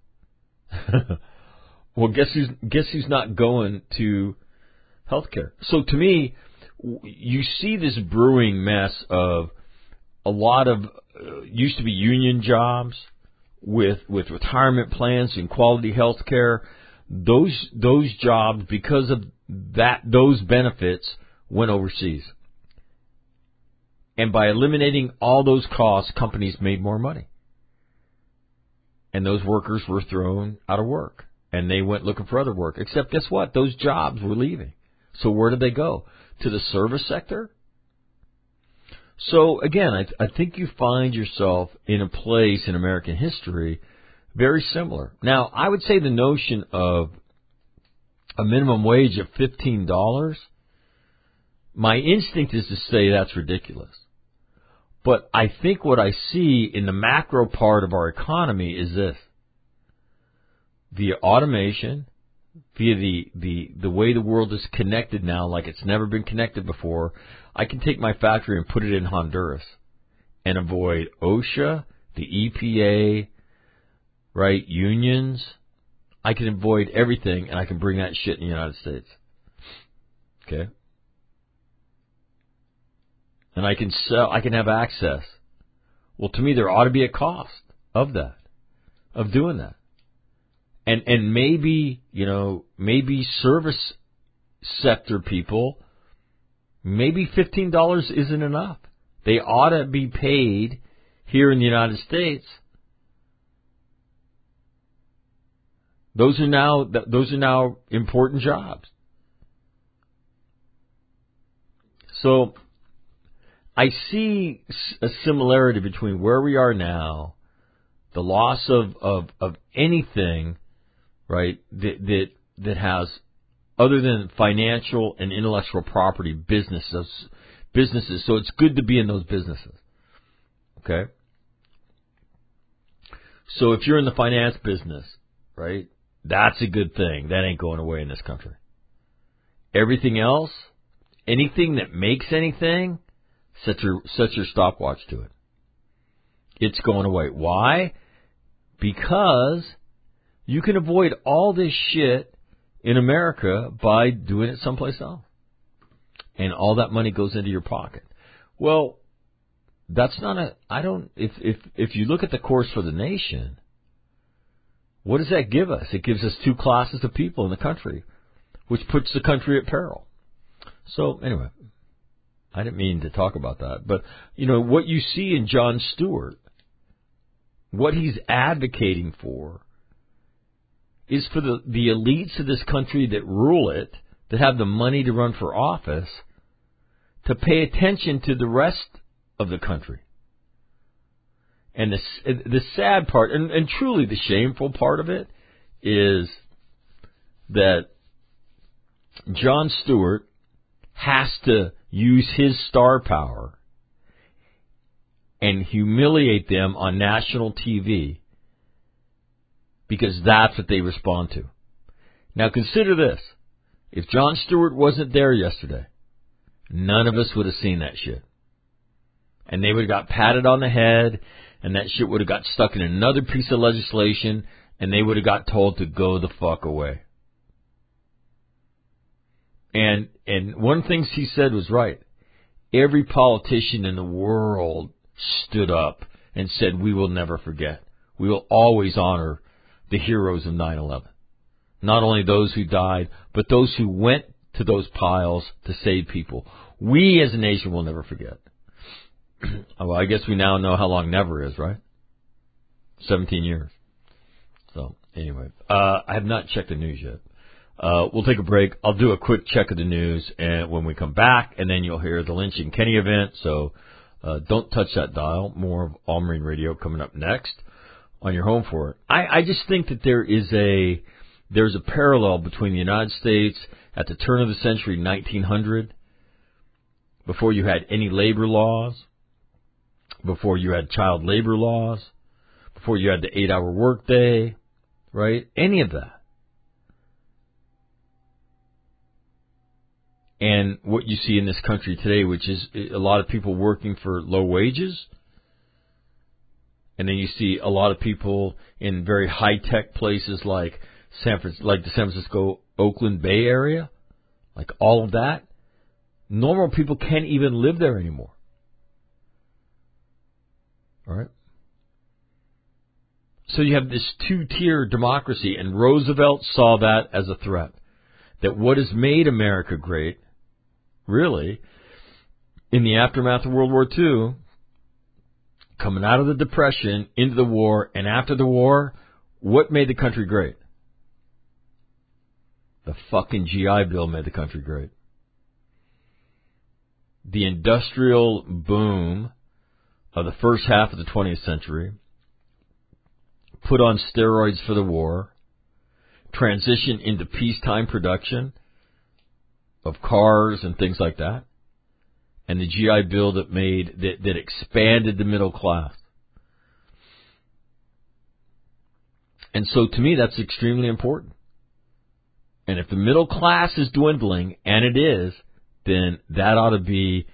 Well, guess who's not going to healthcare? So to me, you see this brewing mess of a lot of used to be union jobs with retirement plans and quality health care. Those jobs, because of those benefits, went overseas. And by eliminating all those costs, companies made more money. And those workers were thrown out of work. And they went looking for other work. Except guess what? Those jobs were leaving. So where did they go? To the service sector? So again, I think you find yourself in a place in American history very similar. Now, I would say the notion of a minimum wage of $15, my instinct is to say that's ridiculous. But I think what I see in the macro part of our economy is this. Via automation, via the way the world is connected now like it's never been connected before, I can take my factory and put it in Honduras and avoid OSHA, the EPA, right, unions. I can avoid everything, and I can bring that shit in the United States. Okay? And I can sell, I can have access. Well, to me, there ought to be a cost of that, of doing that. And maybe, maybe service sector people, maybe $15 isn't enough. They ought to be paid here in the United States. Those are now important jobs. So I see a similarity between where we are now, the loss of anything, right, that has, other than financial and intellectual property, businesses. So it's good to be in those businesses. Okay? So if you're in the finance business, right, that's a good thing. That ain't going away in this country. Everything else, anything that makes anything, set your stopwatch to it. It's going away. Why? Because you can avoid all this shit in America by doing it someplace else. And all that money goes into your pocket. Well, that's not if you look at the course for the nation, what does that give us? It gives us two classes of people in the country, which puts the country at peril. So, anyway, I didn't mean to talk about that. But, what you see in Jon Stewart, what he's advocating for is for the elites of this country that rule it, that have the money to run for office, to pay attention to the rest of the country. And the sad part, and truly the shameful part of it, is that Jon Stewart has to use his star power and humiliate them on national TV because that's what they respond to. Now consider this. If Jon Stewart wasn't there yesterday, none of us would have seen that shit. And they would have got patted on the head, and that shit would have got stuck in another piece of legislation, and they would have got told to go the fuck away. And one of the things he said was right. Every politician in the world stood up and said, we will never forget. We will always honor the heroes of 9/11. Not only those who died, but those who went to those piles to save people. We as a nation will never forget. Well, I guess we now know how long never is, right? 17 years. So, anyway, I have not checked the news yet. We'll take a break. I'll do a quick check of the news and when we come back, and then you'll hear the Lynch and Kenny event. So, don't touch that dial. More of All Marine Radio coming up next on your home for it. I just think that there's a parallel between the United States at the turn of the century, 1900, before you had any labor laws, before you had child labor laws, before you had the 8-hour workday, right? Any of that. And what you see in this country today, which is a lot of people working for low wages, and then you see a lot of people in very high-tech places like the San Francisco, Oakland Bay Area, like all of that. Normal people can't even live there anymore. All right? So you have this two-tier democracy, and Roosevelt saw that as a threat. That what has made America great, really, in the aftermath of World War II, coming out of the Depression, into the war, and after the war, what made the country great? The fucking GI Bill made the country great. The industrial boom of the first half of the 20th century, put on steroids for the war, transition into peacetime production of cars and things like that, and the GI Bill that expanded the middle class. And so to me, that's extremely important. And if the middle class is dwindling, and it is, then that ought to be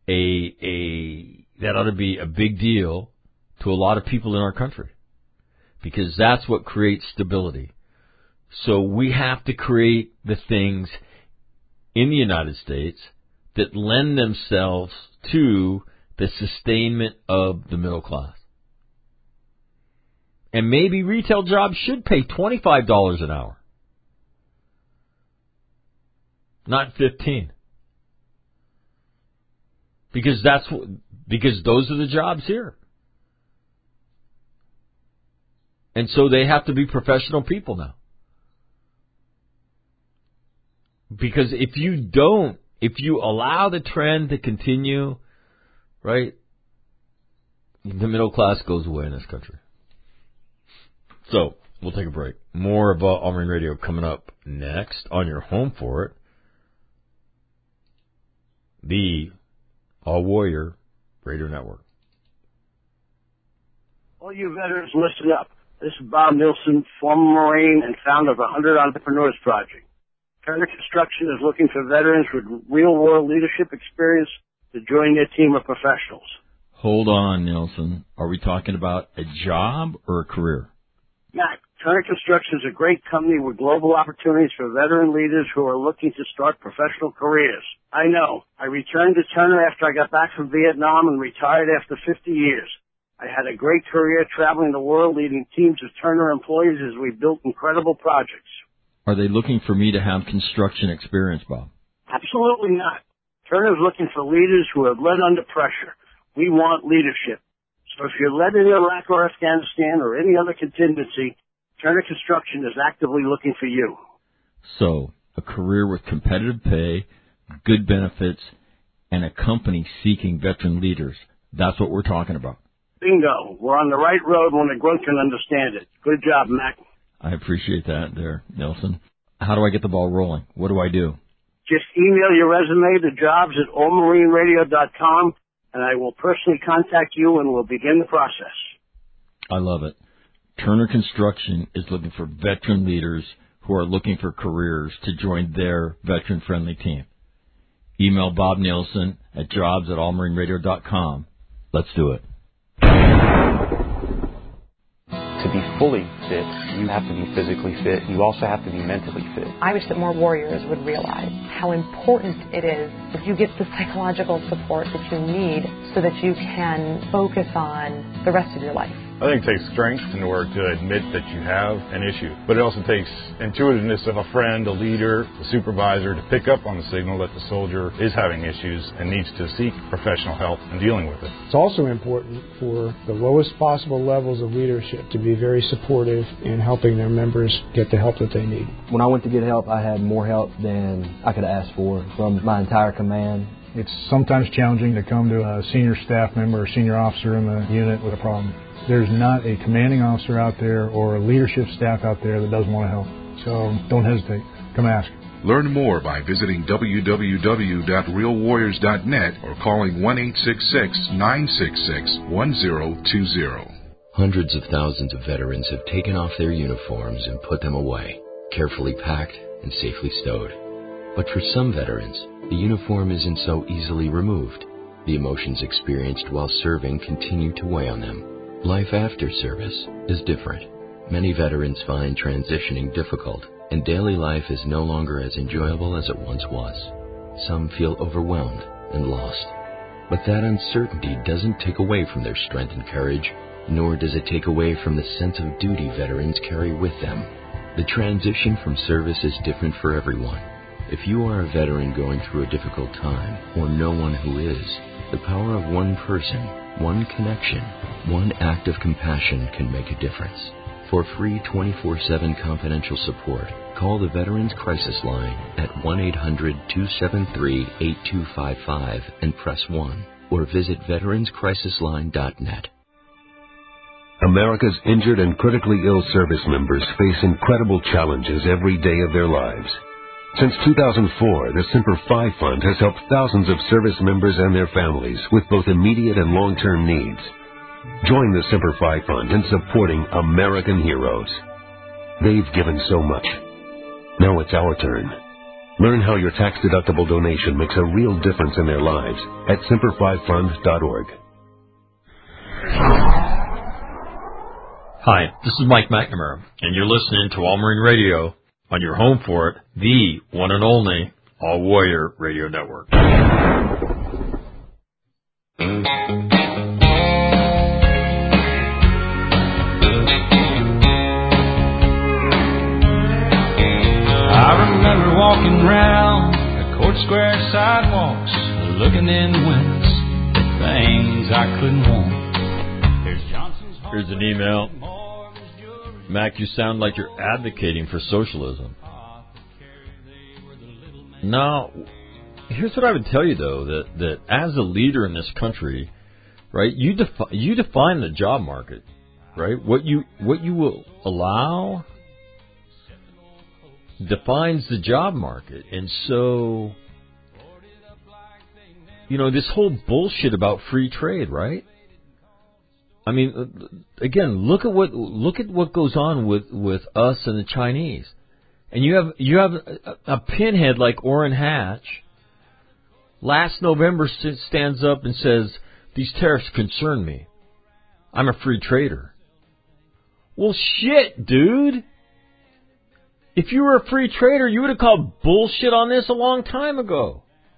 a big deal to a lot of people in our country, because that's what creates stability. So we have to create the things in the United States that lend themselves to the sustainment of the middle class. And maybe retail jobs should pay $25 an hour, not $15. Because those are the jobs here. And so they have to be professional people now. Because if you allow the trend to continue, right, the middle class goes away in this country. So, we'll take a break. More of All Marine Radio coming up next on your home for it. The All Warrior Radio Network. All you veterans, listen up. This is Bob Nielsen, former Marine and founder of the 100 Entrepreneurs Project. Turner Construction is looking for veterans with real-world leadership experience to join their team of professionals. Hold on, Nielsen. Are we talking about a job or a career? Mac, Turner Construction is a great company with global opportunities for veteran leaders who are looking to start professional careers. I know. I returned to Turner after I got back from Vietnam and retired after 50 years. I had a great career traveling the world leading teams of Turner employees as we built incredible projects. Are they looking for me to have construction experience, Bob? Absolutely not. Turner is looking for leaders who have led under pressure. We want leadership. So if you're led in Iraq or Afghanistan or any other contingency, Turner Construction is actively looking for you. So, a career with competitive pay, good benefits, and a company seeking veteran leaders. That's what we're talking about. Bingo. We're on the right road when a grunt can understand it. Good job, Mac. I appreciate that there, Nelson. How do I get the ball rolling? What do I do? Just email your resume to jobs@allmarineradio.com, and I will personally contact you and we'll begin the process. I love it. Turner Construction is looking for veteran leaders who are looking for careers to join their veteran-friendly team. Email Bob Nielsen at jobs@allmarineradio.com. Let's do it. To be fully fit, you have to be physically fit. You also have to be mentally fit. I wish that more warriors would realize how important it is that you get the psychological support that you need so that you can focus on the rest of your life. I think it takes strength in order to admit that you have an issue. But it also takes intuitiveness of a friend, a leader, a supervisor to pick up on the signal that the soldier is having issues and needs to seek professional help in dealing with it. It's also important for the lowest possible levels of leadership to be very supportive in helping their members get the help that they need. When I went to get help, I had more help than I could have asked for from my entire command. It's sometimes challenging to come to a senior staff member or senior officer in the unit with a problem. There's not a commanding officer out there or a leadership staff out there that doesn't want to help. So don't hesitate. Come ask. Learn more by visiting www.realwarriors.net or calling 1-866-966-1020. Hundreds of thousands of veterans have taken off their uniforms and put them away, carefully packed and safely stowed. But for some veterans, the uniform isn't so easily removed. The emotions experienced while serving continue to weigh on them. Life after service is different. Many veterans find transitioning difficult, and daily life is no longer as enjoyable as it once was. Some feel overwhelmed and lost. But that uncertainty doesn't take away from their strength and courage, nor does it take away from the sense of duty veterans carry with them. The transition from service is different for everyone. If you are a veteran going through a difficult time, or know one who is, the power of one person, one connection, one act of compassion can make a difference. For free 24/7 confidential support, call the Veterans Crisis Line at 1-800-273-8255 and press 1, or visit veteranscrisisline.net. America's injured and critically ill service members face incredible challenges every day of their lives. Since 2004, the Semper Fi Fund has helped thousands of service members and their families with both immediate and long-term needs. Join the Semper Fi Fund in supporting American heroes. They've given so much. Now it's our turn. Learn how your tax-deductible donation makes a real difference in their lives at SemperFiFund.org. Hi, this is Mike McNamara, and you're listening to All Marine Radio on your home for it, the one and only All Warrior Radio Network. I remember walking round the Court Square sidewalks, looking in the windows at things I couldn't want. Here's an email. Mac, you sound like you're advocating for socialism. No, here's what I would tell you, though, that as a leader in this country, right, you define the job market, right? What you will allow defines the job market. And so, you know, this whole bullshit about free trade, right? I mean, again, look at what goes on with us and the Chinese, and you have a pinhead like Orrin Hatch. Last November stands up and says these tariffs concern me. I'm a free trader. Well, shit, dude. If you were a free trader, you would have called bullshit on this a long time ago.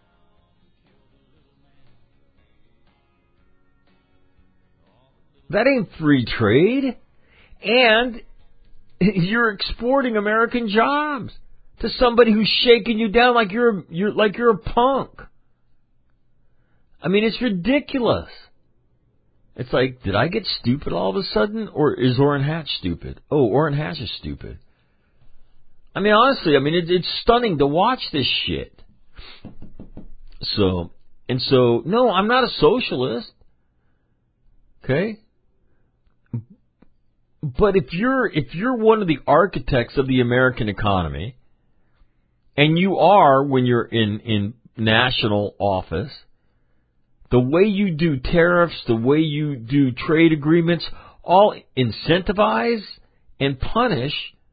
That ain't free trade. And you're exporting American jobs to somebody who's shaking you down like you're a punk. I mean, it's ridiculous. It's like, did I get stupid all of a sudden, or is Orrin Hatch stupid? Oh, Orrin Hatch is stupid. I mean, honestly, it's stunning to watch this shit. So, no, I'm not a socialist. Okay? But if you're one of the architects of the American economy, and you are when you're in national office, the way you do tariffs, the way you do trade agreements, all incentivize and punish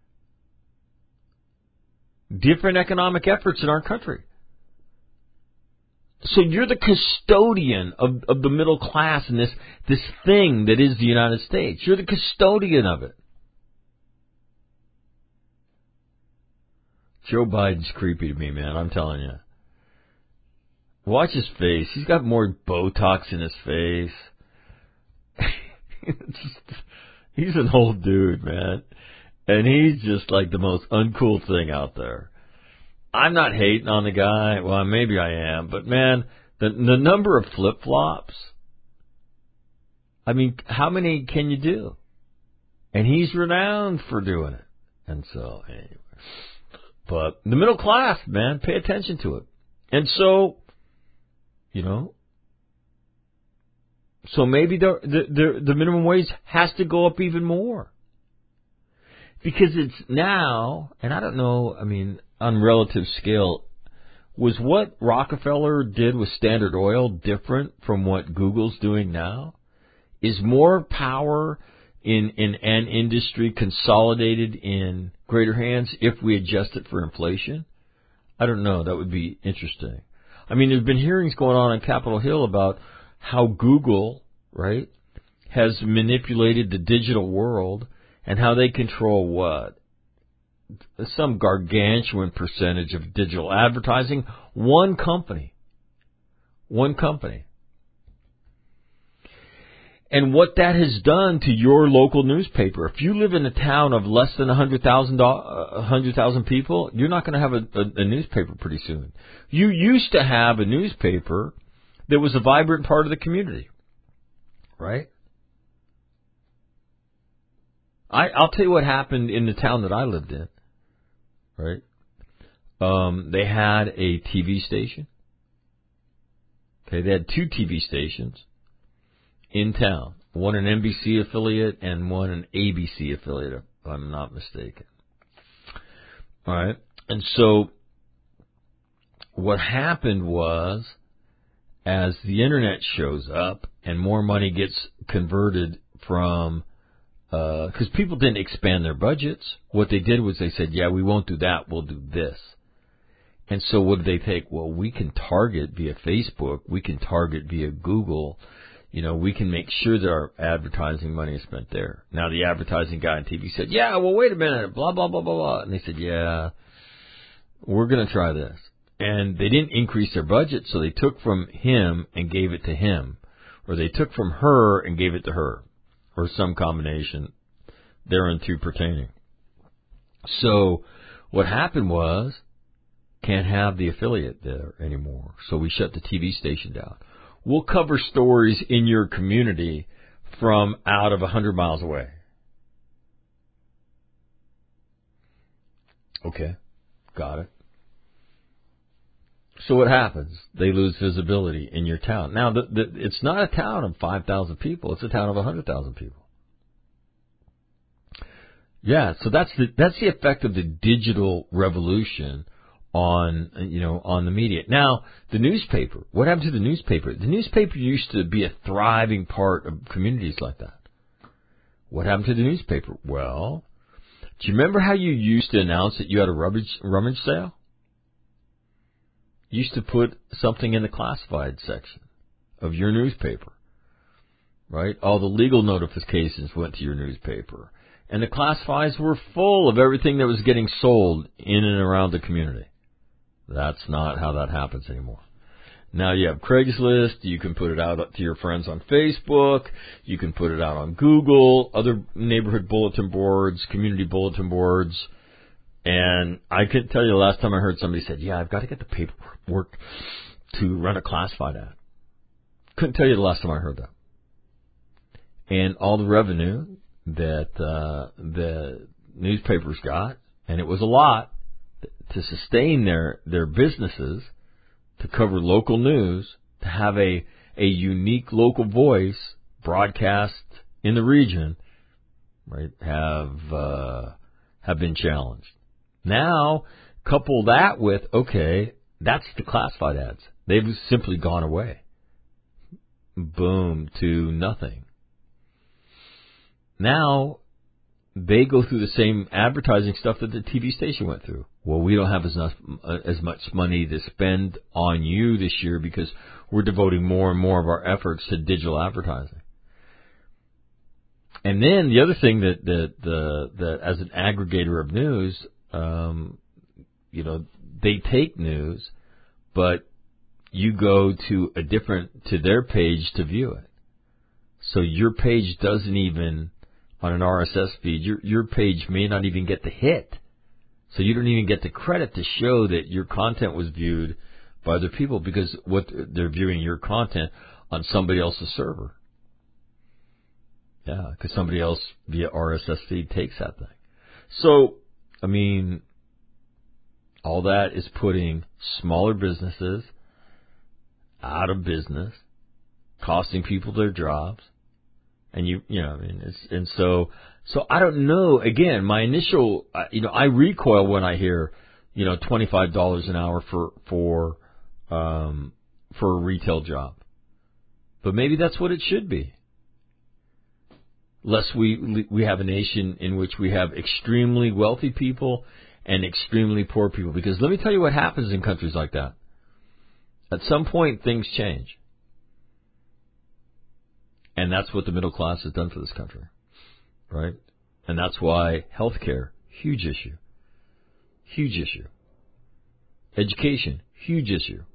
different economic efforts in our country. So you're the custodian of the middle class in this thing that is the United States. You're the custodian of it. Joe Biden's creepy to me, man. I'm telling you. Watch his face. He's got more Botox in his face. He's an old dude, man. And he's just like the most uncool thing out there. I'm not hating on the guy. Well, maybe I am. But, man, the number of flip-flops, I mean, how many can you do? And he's renowned for doing it. And so, anyway. But the middle class, man, pay attention to it. And so, you know, so maybe the minimum wage has to go up even more. Because it's now, and I don't know, I mean, on relative scale, was what Rockefeller did with Standard Oil different from what Google's doing now? Is more power in an industry consolidated in greater hands if we adjust it for inflation? I don't know. That would be interesting. I mean, there's been hearings going on Capitol Hill about how Google, right, has manipulated the digital world and how they control what? Some gargantuan percentage of digital advertising. One company. And what that has done to your local newspaper. If you live in a town of less than 100,000 people, you're not going to have a newspaper pretty soon. You used to have a newspaper that was a vibrant part of the community, right? I'll tell you what happened in the town that I lived in, right? They had a TV station. Okay, they had 2 TV stations in town, one an NBC affiliate and one an ABC affiliate, if I'm not mistaken. All right, and so what happened was, as the internet shows up and more money gets converted from, because people didn't expand their budgets, what they did was they said, yeah, we won't do that, we'll do this. And so what did they think? Well, we can target via Facebook, we can target via Google. We can make sure that our advertising money is spent there. Now, the advertising guy on TV said, yeah, well, wait a minute, blah, blah, blah, blah, blah. And they said, yeah, we're going to try this. And they didn't increase their budget, so they took from him and gave it to him. Or they took from her and gave it to her. Or some combination thereunto pertaining. So what happened was, can't have the affiliate there anymore. So we shut the TV station down. We'll cover stories in your community from out of 100 miles away. Okay, got it. So what happens? They lose visibility in your town. Now, it's not a town of 5,000 people. It's a town of 100,000 people. Yeah, so that's the effect of the digital revolution on the media. Now, the newspaper. What happened to the newspaper? The newspaper used to be a thriving part of communities like that. What happened to the newspaper? Well, do you remember how you used to announce that you had a rummage sale? You used to put something in the classified section of your newspaper, right? All the legal notifications went to your newspaper. And the classifieds were full of everything that was getting sold in and around the community. That's not how that happens anymore. Now you have Craigslist. You can put it out to your friends on Facebook. You can put it out on Google, other neighborhood bulletin boards, community bulletin boards. And I couldn't tell you the last time I heard somebody said, yeah, I've got to get the paperwork to run a classified ad. Couldn't tell you the last time I heard that. And all the revenue that the newspapers got, and it was a lot, to sustain their businesses, to cover local news, to have a unique local voice broadcast in the region, right, have been challenged. Now, couple that with, okay, that's the classified ads. They've simply gone away. Boom, to nothing. Now, they go through the same advertising stuff that the TV station went through. Well, we don't have as much money to spend on you this year because we're devoting more and more of our efforts to digital advertising. And then the other thing that as an aggregator of news, they take news, but you go to their page to view it. So your page doesn't even, on an RSS feed, your page may not even get the hit. So you don't even get the credit to show that your content was viewed by other people because they're viewing your content on somebody else's server. Yeah, because somebody else via RSS feed takes that thing. So, I mean, all that is putting smaller businesses out of business, costing people their jobs. And so I don't know. Again, my initial, I recoil when I hear, $25 an hour for a retail job. But maybe that's what it should be. lest we have a nation in which we have extremely wealthy people and extremely poor people. Because let me tell you what happens in countries like that. At some point, things change. And that's what the middle class has done for this country, right? And that's why healthcare, huge issue. Huge issue. Education, huge issue.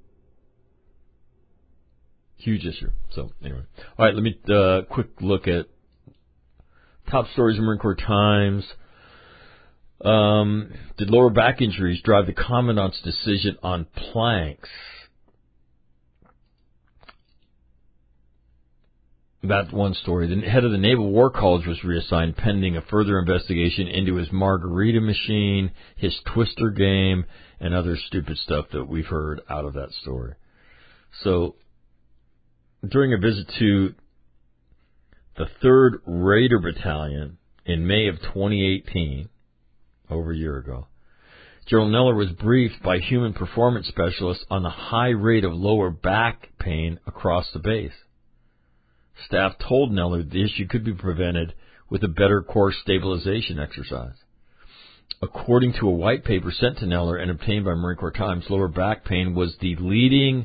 Huge issue. So, anyway. All right, let me quick look at top stories in Marine Corps Times. Did lower back injuries drive the Commandant's decision on planks? That's one story. The head of the Naval War College was reassigned pending a further investigation into his margarita machine, his twister game, and other stupid stuff that we've heard out of that story. So, during a visit to the 3rd Raider Battalion in May of 2018, over a year ago, General Neller was briefed by human performance specialists on the high rate of lower back pain across the base. Staff told Neller the issue could be prevented with a better core stabilization exercise. According to a white paper sent to Neller and obtained by Marine Corps Times, lower back pain was the leading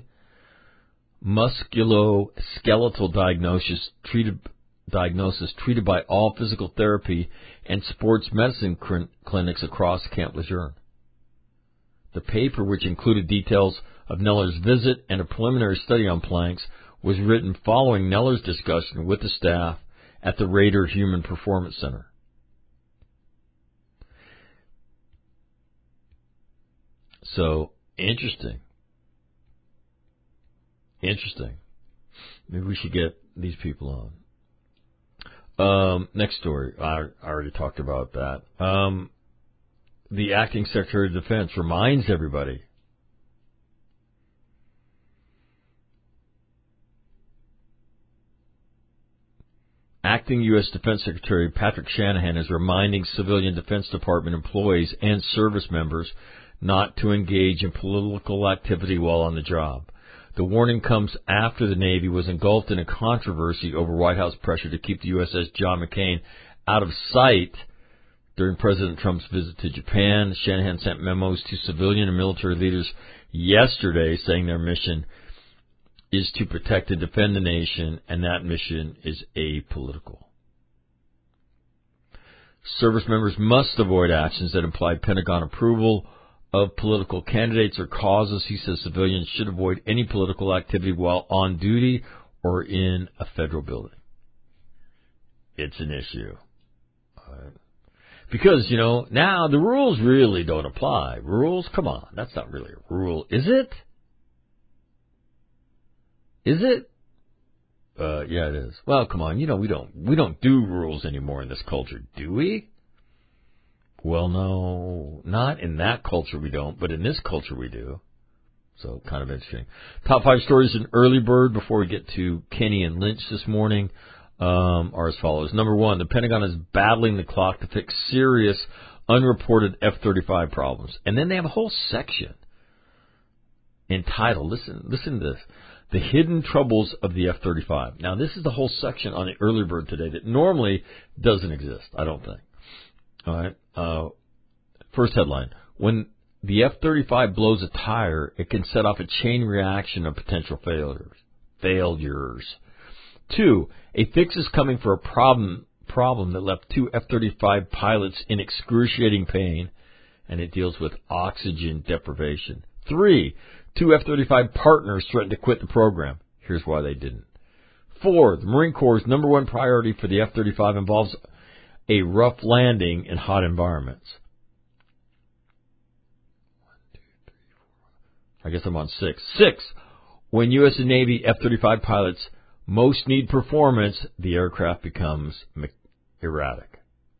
musculoskeletal diagnosis treated by all physical therapy and sports medicine clinics across Camp Lejeune. The paper, which included details of Neller's visit and a preliminary study on planks, was written following Neller's discussion with the staff at the Raider Human Performance Center. So, interesting. Maybe we should get these people on. Next story. I already talked about that. The Acting Secretary of Defense reminds everybody Acting U.S. Defense Secretary Patrick Shanahan is reminding civilian Defense Department employees and service members not to engage in political activity while on the job. The warning comes after the Navy was engulfed in a controversy over White House pressure to keep the USS John McCain out of sight during President Trump's visit to Japan. Shanahan sent memos to civilian and military leaders yesterday saying their mission is to protect and defend the nation, and that mission is apolitical. Service members must avoid actions that imply Pentagon approval of political candidates or causes. He says civilians should avoid any political activity while on duty or in a federal building. It's an issue. Because, now the rules really don't apply. Rules? Come on. That's not really a rule, is it? Is it? Yeah, it is. Well, come on. We don't do rules anymore in this culture, do we? Well, no, not in that culture we don't, but in this culture we do. So, kind of interesting. Top 5 stories in Early Bird before we get to Kenny and Lynch this morning are as follows. Number 1, the Pentagon is battling the clock to fix serious, unreported F-35 problems. And then they have a whole section entitled, listen to this, The Hidden Troubles of the F-35. Now, this is the whole section on the Early Bird today that normally doesn't exist, I don't think. All right. First headline. When the F-35 blows a tire, it can set off a chain reaction of potential failures. 2, a fix is coming for a problem that left 2 F-35 pilots in excruciating pain, and it deals with oxygen deprivation. 3, 2 F-35 partners threatened to quit the program. Here's why they didn't. 4, the Marine Corps' number 1 priority for the F-35 involves a rough landing in hot environments. 1, 2, 3, 4. I guess I'm on 6. 6, when U.S. and Navy F-35 pilots most need performance, the aircraft becomes erratic.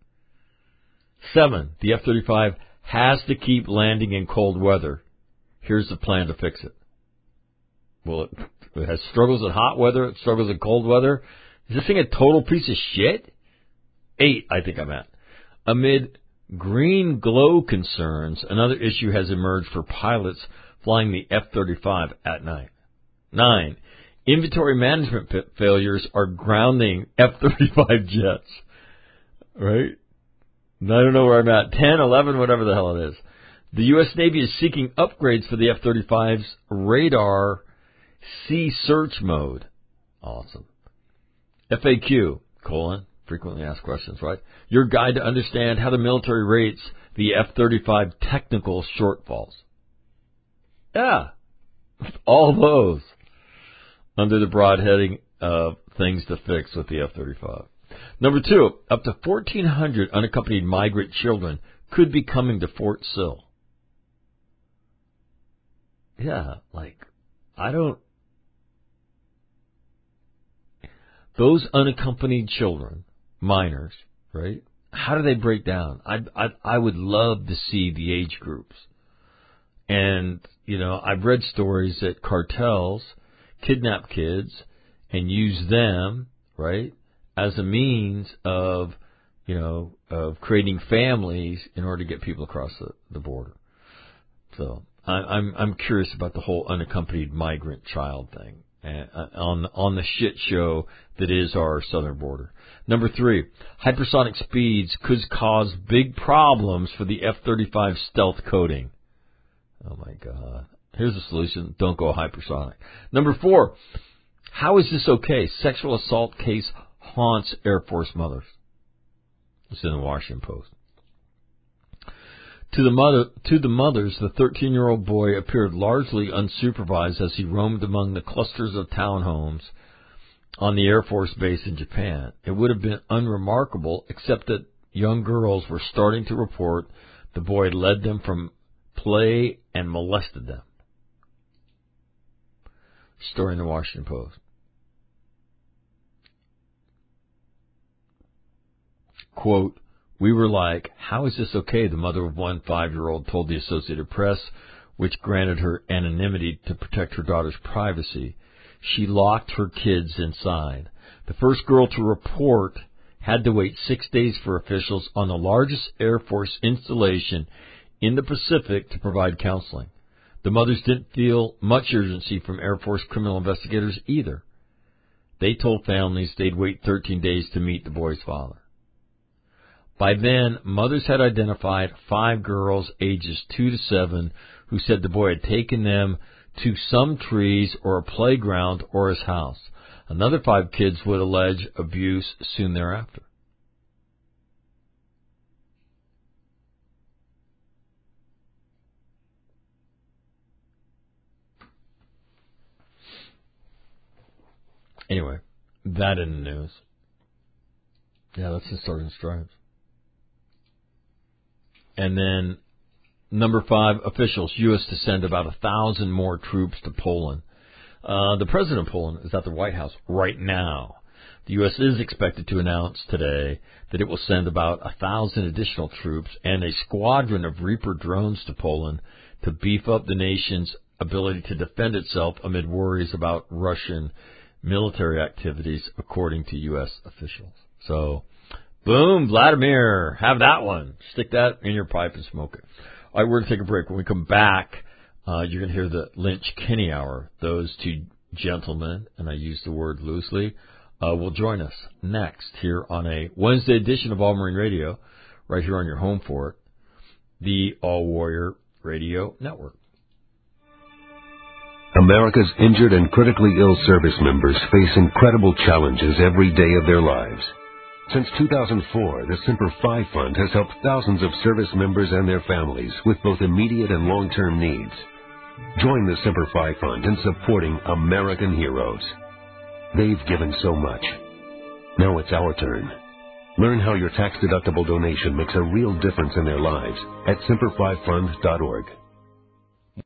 7, the F-35 has to keep landing in cold weather. Here's the plan to fix it. Well, it has struggles in hot weather, it struggles in cold weather. Is this thing a total piece of shit? 8, I think I'm at. Amid green glow concerns, another issue has emerged for pilots flying the F-35 at night. 9, inventory management failures are grounding F-35 jets. right? I don't know where I'm at. 10, 11, whatever the hell it is. The U.S. Navy is seeking upgrades for the F-35's radar sea search mode. Awesome. FAQ, frequently asked questions, right? Your guide to understand how the military rates the F-35 technical shortfalls. Yeah, all those under the broad heading of things to fix with the F-35. Number 2, up to 1,400 unaccompanied migrant children could be coming to Fort Sill. Yeah, those unaccompanied children, minors, right? How do they break down? I would love to see the age groups. And, I've read stories that cartels kidnap kids and use them, right, as a means of, of creating families in order to get people across the border. So I'm curious about the whole unaccompanied migrant child thing on the shit show that is our southern border. Number 3, hypersonic speeds could cause big problems for the F-35 stealth coating. Oh my God. Here's the solution. Don't go hypersonic. Number 4, how is this okay? Sexual assault case haunts Air Force mothers. It's in the Washington Post. To the mothers, the 13-year-old boy appeared largely unsupervised as he roamed among the clusters of townhomes on the Air Force base in Japan. It would have been unremarkable, except that young girls were starting to report the boy led them from play and molested them. Story in the Washington Post. Quote, we were like, how is this okay? The mother of one 5-year-old told the Associated Press, which granted her anonymity to protect her daughter's privacy. She locked her kids inside. The first girl to report had to wait 6 days for officials on the largest Air Force installation in the Pacific to provide counseling. The mothers didn't feel much urgency from Air Force criminal investigators either. They told families they'd wait 13 days to meet the boy's father. By then, mothers had identified 5 girls ages 2 to 7 who said the boy had taken them to some trees or a playground or his house. Another 5 kids would allege abuse soon thereafter. Anyway, that in the news. Yeah, that's the Sergeant Stripes. And then, number 5, officials, U.S. to send about 1,000 more troops to Poland. The president of Poland is at the White House right now. The U.S. is expected to announce today that it will send about 1,000 additional troops and a squadron of Reaper drones to Poland to beef up the nation's ability to defend itself amid worries about Russian military activities, according to U.S. officials. So, boom, Vladimir, have that one. Stick that in your pipe and smoke it. All right, we're going to take a break. When we come back, you're going to hear the Lynch-Kinney Hour. Those 2 gentlemen, and I use the word loosely, will join us next here on a Wednesday edition of All Marine Radio, right here on your home for it, the All Warrior Radio Network. America's injured and critically ill service members face incredible challenges every day of their lives. Since 2004, the Semper Fi Fund has helped thousands of service members and their families with both immediate and long-term needs. Join the Semper Fi Fund in supporting American heroes. They've given so much. Now it's our turn. Learn how your tax-deductible donation makes a real difference in their lives at semperfifund.org.